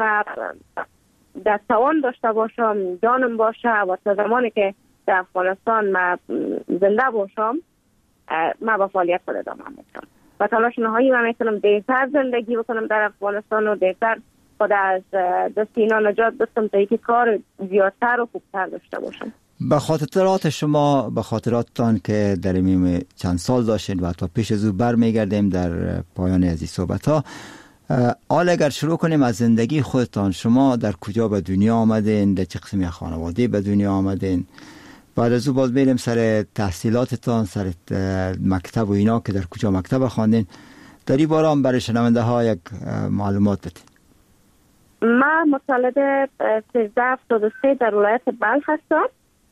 در توان داشته باشم، جانم باشه و تا زمانی که در افغانستان ما زنده باشم ما با فعالیت خود ادامه میدم و تلاش نهایی من میکنم دیرتر زندگی بکنم در افغانستان و دیرتر خود از دست اینا نجات بدم تا اینکه کار زیادتر و خوبتر داشته باشم. به خاطرات شما، به خاطراتتان که در این چند سال داشتین و تا پیش از او برمیگردیم در پایان از این صحبت ها، حال اگر شروع کنیم از زندگی خودتان، شما در کجا به دنیا آمدین، در چه قسمی خانواده به دنیا آمدین، بعد از او باز بریم سر تحصیلاتتان، سر مکتب و اینا که در کجا مکتب خواندین، در این باره هم برای شنونده ها یک معلومات بدین. من متولد سیزده هفتاد و سه در ولایت بلخ هستم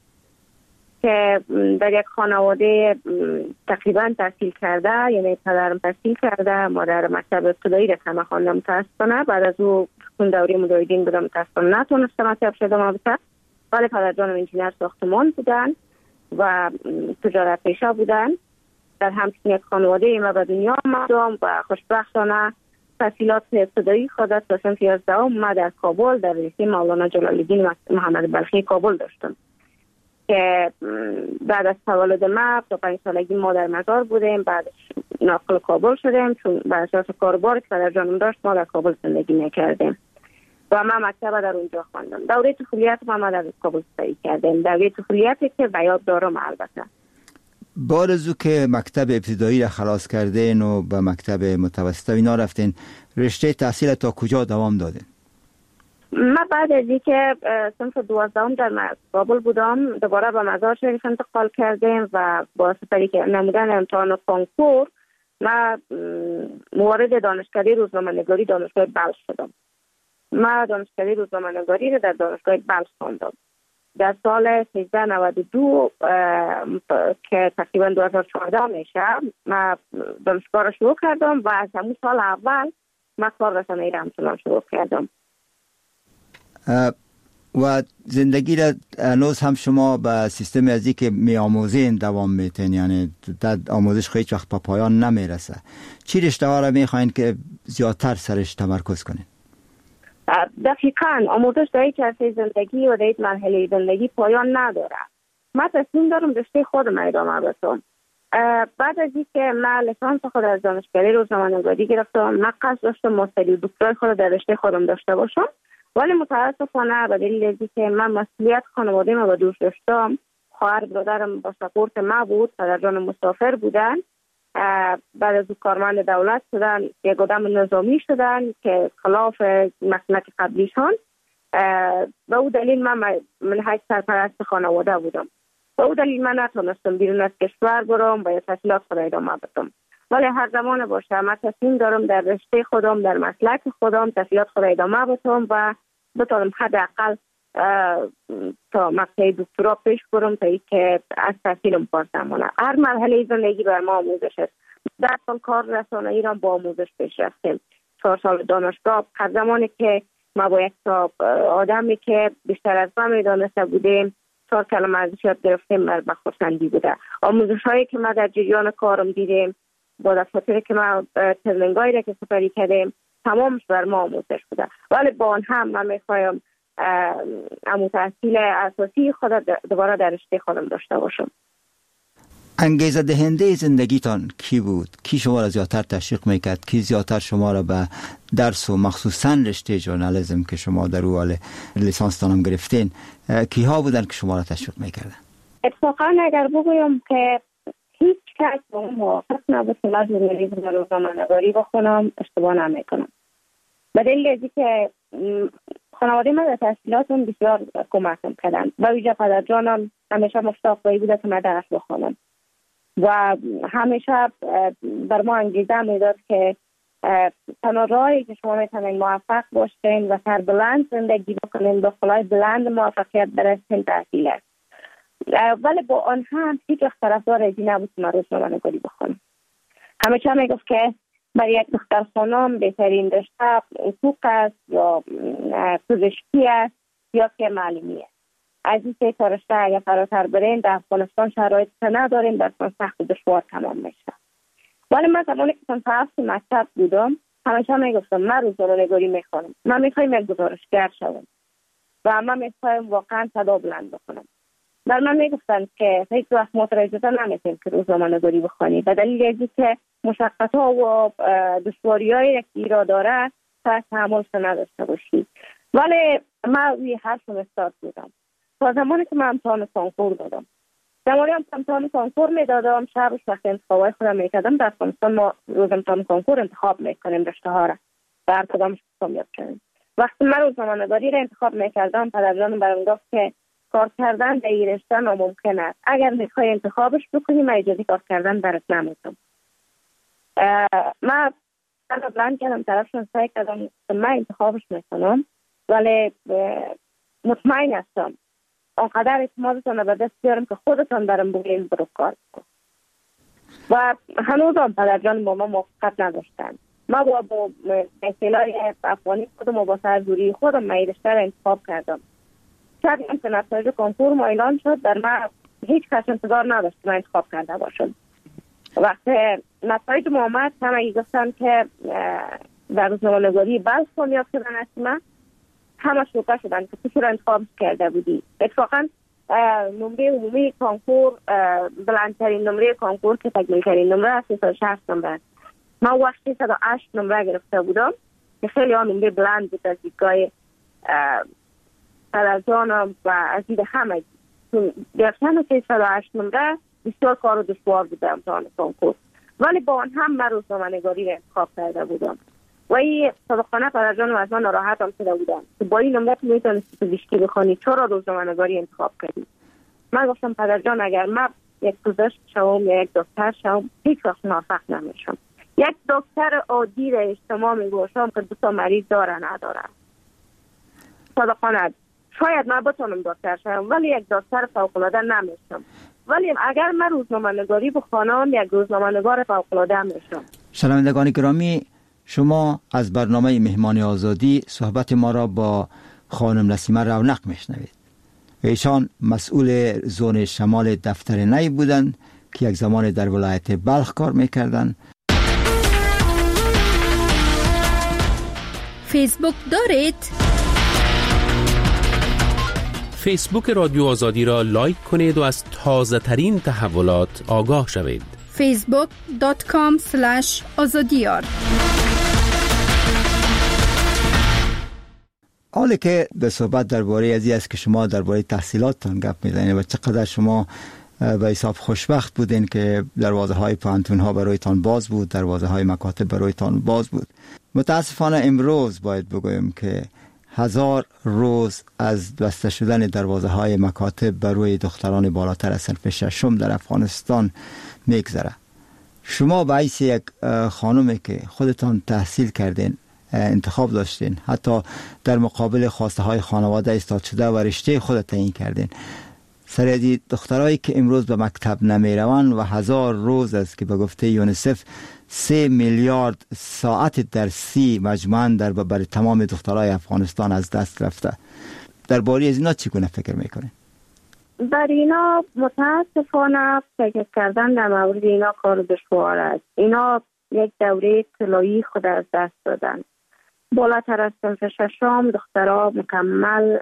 که در یک خانواده تقریبا تحصیل کرده، یعنی پدرم تحصیل کرده، مادر مکتب ابتدایی رسانه خواندم متاسفانه، بعد از او چون دوره مجاهدین بودم متاسفانه نتونستم مکتب شدم البته، ولی پدرجانم انجینر ساختمان بودن و تجارت پیشه بودن. در همچین یک خانواده ما به دنیا آمدم و خوشبختانه تحصیلات ابتدایی خودت تا صنف یازدهم ما در کابل در لیسه مولانا جلال الدین محمد بلخی کابل داشتم که بعد از تولد ما تا پنج سالگی ما در مزار بودیم، بعد ناقل کابل شدیم چون بر اساس کاربار که پدر جانم داشت ما در کابل زندگی میکردیم و من مکتب در اونجا خواندم. دوره طفولیت ما در کابل سعی کردیم، دوره طفولیتی که به یاد دارم البته. بعد از او که مکتب ابتدایی را خلاص کردین و به مکتب متوسط اینا رفتین، رشته تحصیل تا کجا دوام دادین؟ من بعد از اینکه صنف دوازدهم در کابل بودم دوباره به مزار شریف انتقال کردیم و با سپری که نمودن امتحان کنکور من موارد دانشکده روزنامه‌نگاری دانشگاه بلخ شدم. من دانشکده روزنامه‌نگاری رو در دانشگاه بلخ خواندم. در سال سیزده نود و دو که تقریبا دو هزار و چهارده میشه من دانشگاه را شروع کردم و از همون سال اول من کار رسانه‌ای را همچنان شروع کردم. و زندگی را هنوز هم شما به سیستم ازی که می آموزین دوام میتین، یعنی در آموزش خیلی وقت به پایان نمیرسه. چی رشته ها را میخواین که زیادتر سرش تمرکز کنین؟ دقیقاً آموزش در یک عرصه زندگی و در یک مرحله زندگی پایان نداره. من تصمیم دارم رشته خودم ادامه بدم. بعد از اینکه من لیسانس خود از دانشگاهی روزنامه‌نگاری گرفتم، من قصد داشتم ماستری و دکترای خود در رشته خودم داشته باشم، ولی متاسفانه به دلیل اینکه من مسئولیت خانواده ما به دوش داشتم، خواهر برادرم با سپورت ما بود، پدرجان مسافر بودن، بعد از کارمند دولت شدن، یک آدم نظامی شدن که خلاف مسلک قبلیشان. به او دلیل من من هیچ سرپرست خانواده بودم. به او دلیل من نتونستم بیرون از کشور برم و یا تحصیلات خود ادامه بدم. ولی هر زمان باشه من تصمیم دارم در رشته خودم، در مسلک خودم تحصیلات خود ادامه بدم و بتونم حداقل تا مقطع دکترا پیش برم تا اینکه از تحصیلم پارسمانه. هر مرحله زندگی بر ما آموزش است. در سال کار رسانه‌ای را با آموزش پیش رفتیم. چهار سال دانشگاه، هر زمانی که ما با یک آدمی که بیشتر از ما میدانسته بودیم چهار کلمه ازش یاد گرفتیم، بر بخورسندی بوده. آموزش هایی که ما در جریان کارم دیدیم، با دفاتری که ما ترنینگایی را که سپری کردیم، تمامش بر ما آموزش بوده. ولی با آن هم من میخوایم امو تحصیل اساسی خود دوباره در رشته خودم داشته باشم. انگیزه دهنده زندگیتان کی بود؟ کی شما را زیادتر تشویق میکرد؟ کی زیادتر شما را به درس و مخصوصا رشته ژورنالیسم که شما در اول لیسانس هم گرفتین، کی ها بودن که شما را تشویق میکردن؟ اتفاقا اگر بگویم که هیچ کس با اون موافق نبود که من ژورنالیسم و روزنامه‌نگاری بخونم، اشتباه نمیکنم. به دلیل اینکه که خانواده من در تحصیلاتم بسیار کمکم کردن. با ویژه پدرجانم همیشه مشتاق بوده که من درس بخونم و همیشه بر ما انگیزه میداد که تنها راهی که شما میتونید موفق باشین و سر بلند زندگی بکنین، با خلای بلند موفقیت برسین، تحصیل است. ولی با آن هم هیچ وقت طرفدار ازی نبود که من روزنامه‌نگاری بخونم. همیشه میگفت که برای یک دختر خانم بهترین رشته حقوق است یا پزشکی است یا که معلمی است. از این سه تا رشته اگر فراتر برین در افغانستان شرایط نداریم، در سخت و دشوار تمام میشه. ولی من زمانی که صنف هفت مکتب بودم همیشه میگفتم من روزنامه‌نگاری میخوانم، من میخوایم یک گزارشگر شوم و من میخوایم واقعا صدا بلند بکنم. در من میگفتن که هیچ وقت مترجمه نمیتونید که روزنامه‌نگاری بخونید به دلیل اینکه مشقت‌ها و دشواری‌هایی که ایراد داره تا تحملش نداشته باشید. ولی من روی حرفم استاد بودم تا زمانی که من امتحان کنکور دادم. زمانی هم امتحان کنکور میدادم، شبش وقت انتخابای خودم میکردم. در افغانستان ما روز امتحان کنکور انتخاب میکنیم رشته ها را و هر کدامش کامیاب شدیم. وقتی من روزنامه‌نگاری را انتخاب میکردم پدرجانم برام گفت که کار کردن در این رشته ناممکن است. اگر میخوای انتخابش بکنی من اجازه کار کردن برات نمیدم. من صدا بلند کردم، طرفشون سعی کردم من انتخابش میکنم، ولی مطمئن هستم آنقدر اعتمادتان به دست بیارم که خودتان برام بگوین برو کار کن. و هنوز هم پدرجان با ما موافقت نداشتن. ما با با اصطلاح افغانی خودم و با سرزوری خودم من رشته را انتخاب کردم. شاید هم که نتایج کنکور ما اعلان شد، در من هیچ کس انتظار نداشت که من انتخاب کرده باشم. وقتی نتایج ما آمد همه گفتن که در روزنامه‌نگاری بلخ کامیاب شدن هستی، من همه شوکه شدن که تو چرا انتخاب کرده بودی. اتفاقا نمره عمومی کنکور بلندترین نمره کنکور که تکمیل‌ترین نمره است سیصد و شصت نمره. من وقت سیصد و هشت نمره گرفته بودم که خیلی ها نمره بلند بود از دیدگاه پدرجانم و از دید همه. گرفتن سیصد و هشت نمره بسیار کار و دشوار بوده امتحان کنکور، ولی با آن هم من روزنامه‌نگاری را انتخاب کرده بودم و این صادقانه پدرجانم از من ناراحت هم شده بودم که با این نمره میتونستی پزشکی بخوانی، چرا روزنامه‌نگاری انتخاب کردی؟ من گفتم پدرجان اگر من یک پزشک شوم یا یک دکتر شوم هیچ وقت موفق نمیشم. یک دکتر عادی را اجتماع میگوشم که دو تا مریض داره نداره. صادقانه شاید من بتونم دکتر شوم ولی یک دکتر فوق العاده نمیشم. ولی اگر من روزنامه نگاری بخوانم یک روزنامه نگار فوق العاده میشم. شنوندگان گرامی، شما از برنامه مهمان آزادی صحبت ما را با خانم نسیمه رونق میشنوید. ایشان مسئول زون شمال دفتر نی بودند که یک زمان در ولایت بلخ کار میکردند. فیسبوک دارید؟ فیسبوک رادیو آزادی را لایک کنید و از تازه ترین تحولات آگاه شوید. فیسبوک دات کام سلش آزادیار. حالا که به صحبت درباره ازی است که شما درباره تحصیلاتتان گپ میزنید و چقدر شما به حساب خوشبخت بودین که دروازه های پانتون ها برایتان باز بود، دروازه های مکاتب برایتان باز بود. متاسفانه امروز باید بگویم که هزار روز از بسته شدن دروازه های مکاتب بر روی دختران بالاتر از صنف ششم در افغانستان میگذره. شما به حیث یک خانومی که خودتان تحصیل کردین، انتخاب داشتین، حتی در مقابل خواسته های خانواده ایستاد شده و رشته خود تعیین کردین، سریعی دخترایی که امروز به مکتب نمی روند و هزار روز است که به گفته یونیسف سه میلیارد ساعت درسی مجموعاً در برای تمام دخترای افغانستان از دست رفته. درباره از اینا چگونه فکر میکنین؟ در اینا متاسفانه فکر کردن در مورد اینا کار دشوار است. اینا یک دوره طلایی خود از دست دادن. بالاتر از صنف ششم دخترها مکمل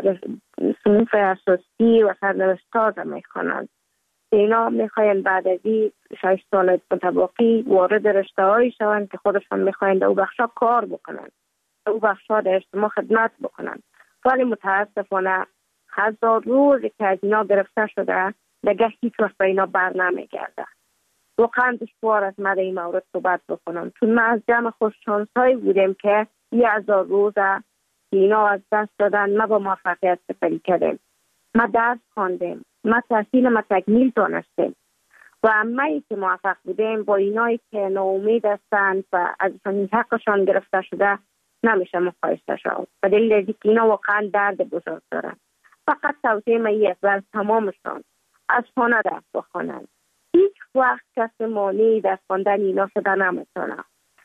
صنف اساسی و سرنوشت تازه میخوانند. اینا میخواین بعد از این شش سال متباقی وارد رشته هایی شوند که خودشان میخواین در او بخشا کار بکنند، در او بخشا در اجتماع خدمت بکنند. ولی متاسفانه هزار روزی که از اینا گرفته شده دیگه هیچ وقت به اینا بر نمیگرده. واقعا دشوار است من در این مورد صحبت بکنم، چون ما از جمع خوششانس هایی بودیم که یه هزار روزه اینا از دست دادن. ما با موفقیت سپری کردیم، ما درس خواندیم، ما تحصیل ما تکمیل دانستیم و همه‌ای که موفق بودیم با اینایی که ناامید هستند و ازشان حقشان گرفته شده نمیشه مقایسه شد. به دلیل اینکه اینا واقعا درد بزرگ دارن. فقط توصیه من یک بر تمامشان از خانه درس بخوانند. هیچ وقت کسی مانعی در خواندن اینا شده نمیتونه.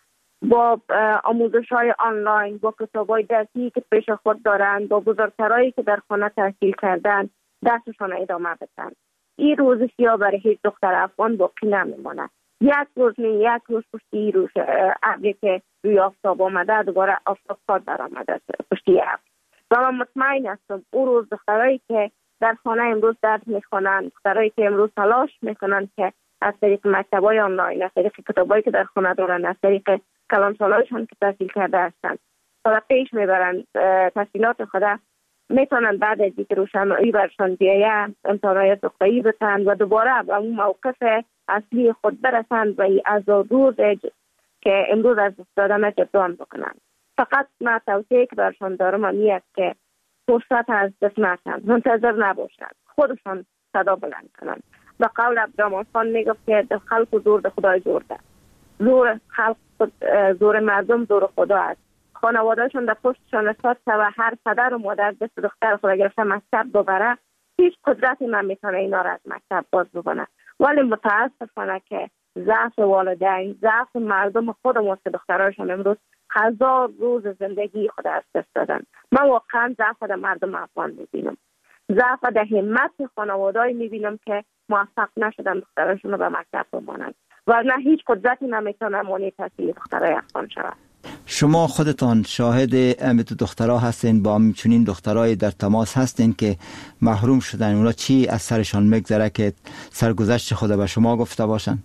با آموزش های آنلاین، با کتاب های درسی که پیش خود دارند، با بزرگترهایی که در خانه تحصیل کردن درسشان ادامه بدن. این روز سیاه برای هیچ دختر افغان باقی نمیمونه. یک روز نه یک روز پشتی روز ابری که روی آفتاب آمده دوباره آفتاب خود در آمده پشتی ابر. و من مطمئن هستم اون روز دخترایی که در خانه امروز درس میخوانند، دخترایی که امروز تلاش میکنند که از طریق مکتب‌های آنلاین، از طریق کتابایی که در خانه دارن، از طریق کلانسالایشان که تحصیل کرده هستند تا پیش میبرند تحصیلات خود، میتونن بعد از اینکه روشنایی برشان بیاید امتحانات دکترایی بتند و دوباره به اون موقف اصلی خود برسند و این هزار روز که امروز از دست دادن جبران بکنند. فقط من توصیه که برشان دارم این است که فرصت از دست نکنند، منتظر نباشند، خودشان صدا بلند کنند. به قول عبدالرحمن خان میگفت که خلق و زور خدای زور ده. زور خلق زور مردم زور خدا است. خانوادهشون در پشتشان استاد و هر پدر و مادر دست دختر خود گرفته مکتب ببره، هیچ قدرتی نمیتونه اینا را از مکتب باز بکنه. ولی متاسفانه که ضعف والدین، ضعف مردم خودمون که دختراشون امروز هزار روز زندگی خود از دست دادن. من واقعا ضعف در مردم افغان میبینم، ضعف در همت خانواده‌ای میبینم که موفق نشدن دختراشون رو به مکتب بمانند و نه هیچ قدرتی نمیتونه مانع تحصیل دخترای افغان شود. شما خودتان شاهد امیت دخترها هستین، با همچنین دخترای در تماس هستین که محروم شدن، اونا چی از سرشان میگذره که سرگذشت خود به شما گفته باشن؟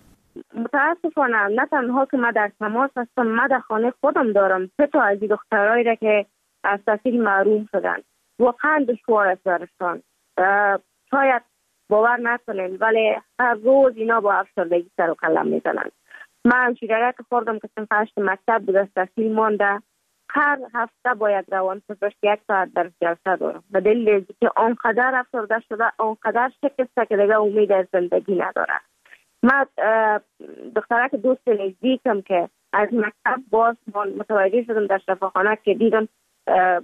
متاسفانه نه تنها که من در تماس هستم، من در خانه خودم دارم سه تا از این دخترایی را که از تحصیل محروم شدن. واقعا دشوار است برشان. شاید باور نکنین ولی هر روز اینا با افسردگی سر و کله میزنن. من شیرگه که خوردم که صنف هشت مکتب بود از تحصیل مانده، هر هفته باید روان پزشک یک ساعت در جلسه دارم. به دلیل که آنقدر افسرده شده، آنقدر شکسته که دیگه امید از زندگی نداره. من دختره که دوست نزدیکم که از مکتب باز متوجه شدم در شفاخانه که دیدم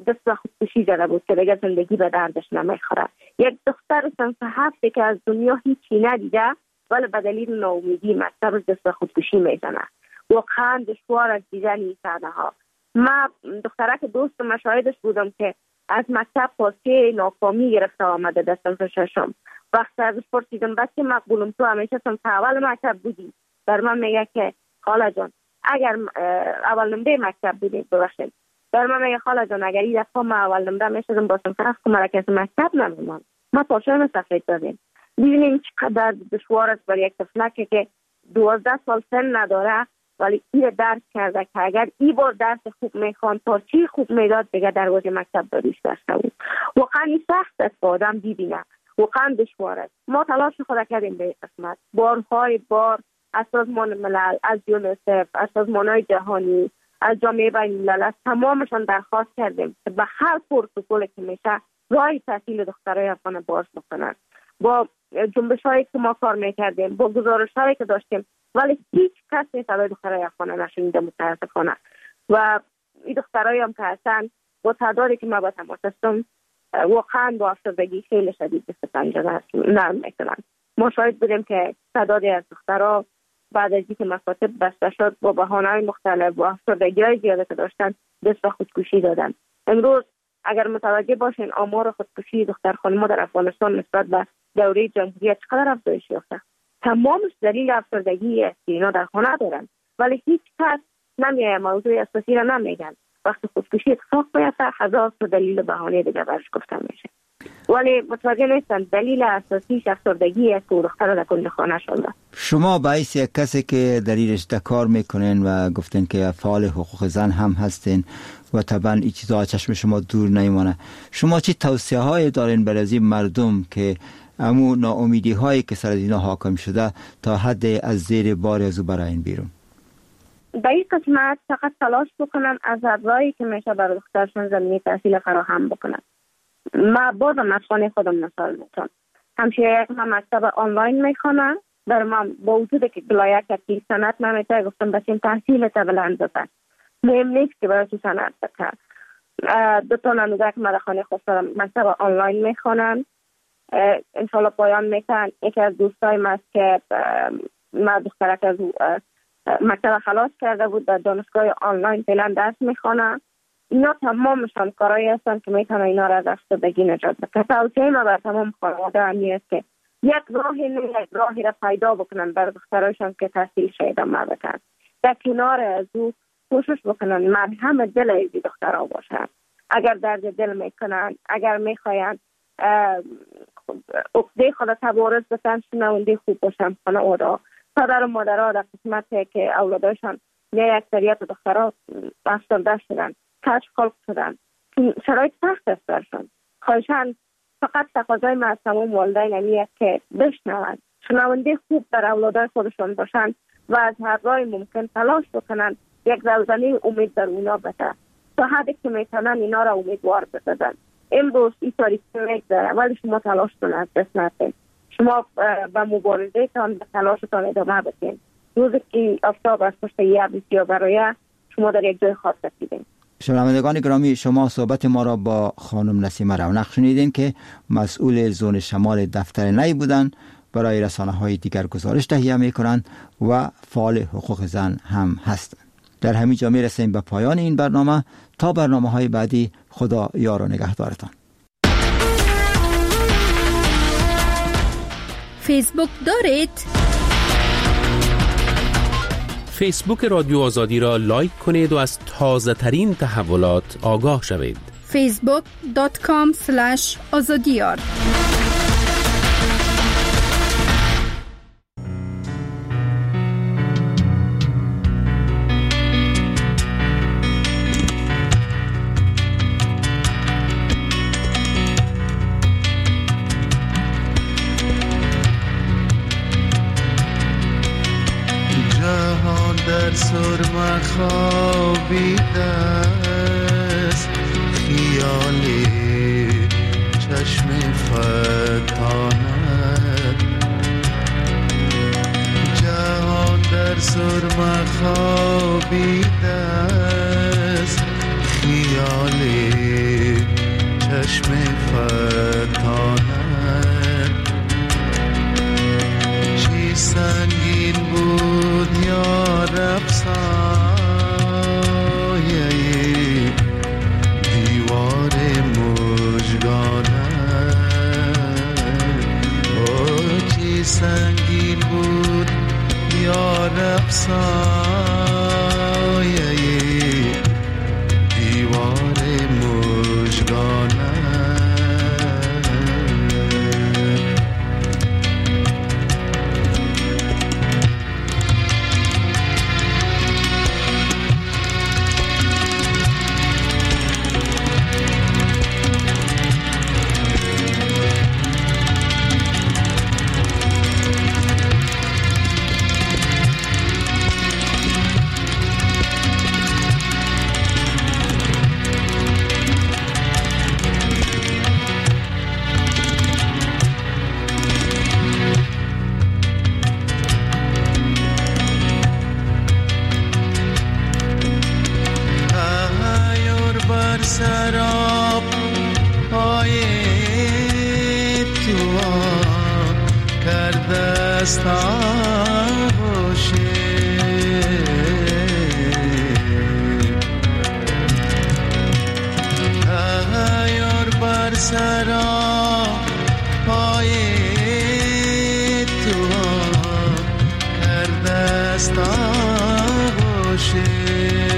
دست به خودکشی زده بود که دیگه زندگی به دردش نمیخوره. یک دختر صنف هفته که از دنیا هیچی ندیده ولی به دلیل ناامیدی مکتب دست به خودکشی میزنه. واقعا دشوار از دیدن این صحنه ها. من دخترک دوست مشاهدش بودم که از مکتب پاسه ناکامی گرفته آمده در صنف ششم. وقتی ازش پرسیدم بچه مقبولم تو همیشه صنف اول مکتب بودی؟ در من میگه که خاله جان اگر اول نمره مکتب بودی ببخشید. در من میگه خاله جان اگر این دفعه ما اول نمره میشدم با صنف هفت مرکز مکتب نمیمان. ما پاشم سفید دادیم. ببینیم چقدر دشوار است برای یک طفلک که دوازده سال سن نداره ولی این درس کرده که اگر این بار درس خوب میخوان پارچی خوب میداد دیگه دروازه مکتب داریش داشته بود. واقعا این سخت است که آدم ببینه. واقعا دشوار است. ما تلاش خود کردیم به این قسمت. بارهای بار از سازمان ملل، از یونیسف، از سازمانهای جهانی، از جامعه بین الملل، از تمامشان درخواست کردیم که به هر پروتکلی که میشه راه تحصیل دخترای افغان باز بکنن. با جنبش هایی که ما کار میکردیم، با گزارش هایی که داشتیم ولی هیچ کسی صدای دخترای افغان نشنیده متاسفانه. و این دخترایی هم که هستن با تعدادی که ما با تماس هستم واقعا با افسردگی خیلی شدید دست پنجه نرم میکنن. ما شاید بودیم که تعدادی از دخترها بعد از اینکه مکاتب بسته شد با بهانه‌های مختلف و افسردگی‌های زیاده که داشتن دست به خودکشی دادن. امروز اگر متوجه باشین آمار خودکشی دختر خانم‌ها در افغانستان نسبت به دوره جمهوریت چقدر افزایش یافته. تمامش دلیل افسردگی است که اینا در خانه دارن ولی هیچ کس نمیه موضوع اساسی را نمیگن. وقتی خودکشی اتفاق بیفته هزار تا دلیل بهانه دیگه برش گفته میشه ولی متوجه نیستن دلیل اساسی افسردگی است که دختر در کل خانه شده. شما باعث یک کسی که در این رشته کار میکنین و گفتن که فعال حقوق زن هم هستین و طبعا این چیزا چشم شما دور نمیمونه، شما چی توصیه های دارین برای این مردم که امو ناامیدی هایی که سر اینا حاکم شده تا حد از زیر بار از او براین بیرون؟ در این قسمت فقط تلاش بکنن از راهی که میشه برای دخترشون زمینه تحصیل فراهم بکنن. ما بازم از خانه خودم مثال میتونم همشه یک من مکتب آنلاین میخوانم در من با وجود که بلایه که سنت نمیته گفتم بسیم تحصیل تا بلند بکن مهم نیست که برای تو سنت بکن. دو تا نموده که من در خانه خود دارم مکتب آنلاین میخوانم انشالله پایان میکن. یکی از دوستای من است که ما دخترک از مکتب خلاص کرده بود در دانشگاه آنلاین فعلا درس میخوانم. اینا تمامشان کارایی هستن که میتونن اینا را از افسردگی نجات بدن. توصیه ما بر تمام خانواده همی است که یک راهی نه یک راهی را پیدا بکنن برای دخترایشان که تحصیل شاید ادامه بدن. در کنار از او کوشش بکنن مرهم دل ایزی دخترها باشن. اگر درد دل میکنن، اگر میخواین عقده خود تبارز بسن شنونده خوب باشن خانواده. پدر و مادرها در قسمتی که اولادشان نه اکثریت دخترها افسرده شدن کش خلق شدن شرایط سخت است برشان. خواهشان فقط تقاضای ما از تمام والدین همی است که بشنوند شنونده خوب در اولادای خودشان باشند و از هر راه ممکن تلاش بکنند یک زلزله امید در اونا بده تا حدی که میتونن اینا را امیدوار بسازن. امروز این تاریخی میگذره ولی شما تلاش کنید از دست ندید. شما با مبارزه تان به تلاشتان ادامه بدین. روزی که آفتاب از پشت یه بسیار برای شما در یک جای خاص رسیدین. شنوندگان گرامی، شما صحبت ما را با خانم نسیمه رونق شنیدین که مسئول زون شمال دفتر نی بودند، برای رسانه های دیگر گزارش تهیه می کنند و فعال حقوق زن هم هستند. در همین جا می رسیم به پایان این برنامه. تا برنامه های بعدی، خدا یار و نگهدارتان. فیسبوک دارید؟ فیسبوک رادیو آزادی را لایک کنید و از تازه ترین تحولات آگاه شوید. فیسبوک دات کام اسلش آزادیار. در سرمه خوابیده است خیالی چشم فتانت، جهان در سرمه خوابیده است خیالی چشم فتانت چی سنگین بود یا رب سایه دیوار مژگانت او چی سنگین بود یا رب سایه دیوار مژگانت سراب پای تو کرده است آغوشه ایار بر سراب پای تو کرده است آغوشه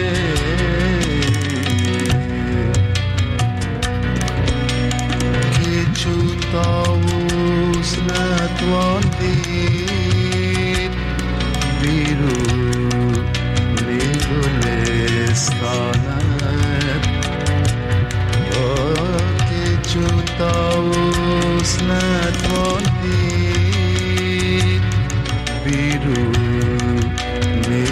طاووس نتوان دید بیرو می گلستانت که چون طاووس نتوان دید بیرو می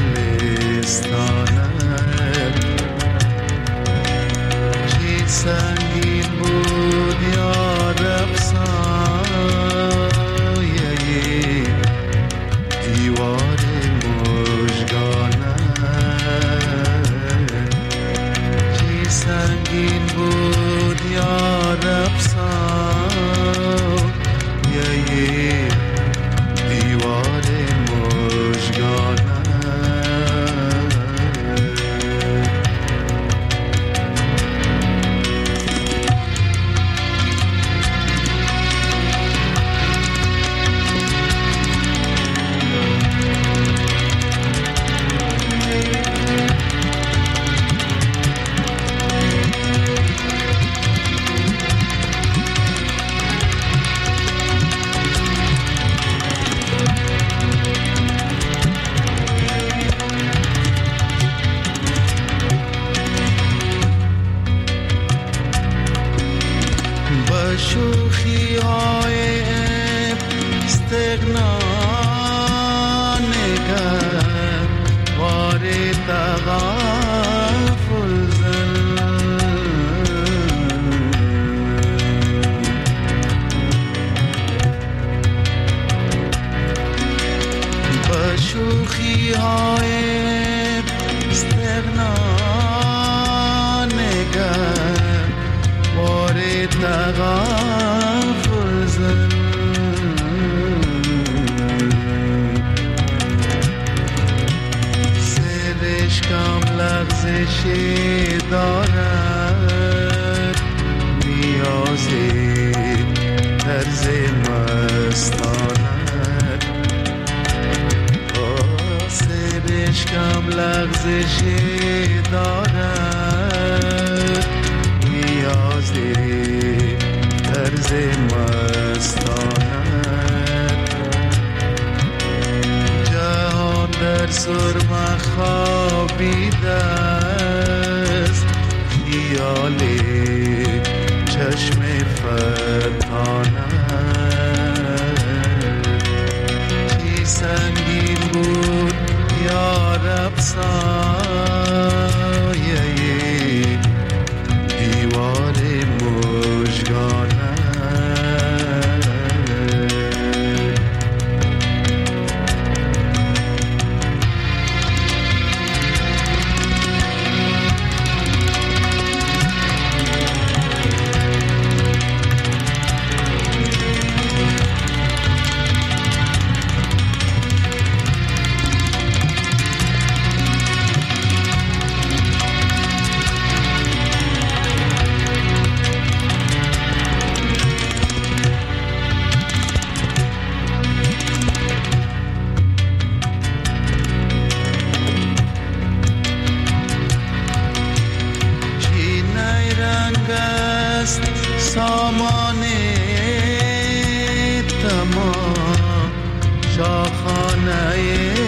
گلستانت چی سنگین بود یا رب سایه دیوار مژگانت چی سنگین بود یا رب سایه دیوار مژگانت شوخی های استغنا نگر وارد تغافل زن با شوخی های استغنا نگر وارد تغافل زن سرش کم لغزشی دارد نیازی طرز مستانت سرش کم لغزشی دارد نیازی طرز مستانت جهان در سرما خوابیده است خیالی چشم فتانت چی سنگین بود یا رب سایه دیوار مژگانت نیه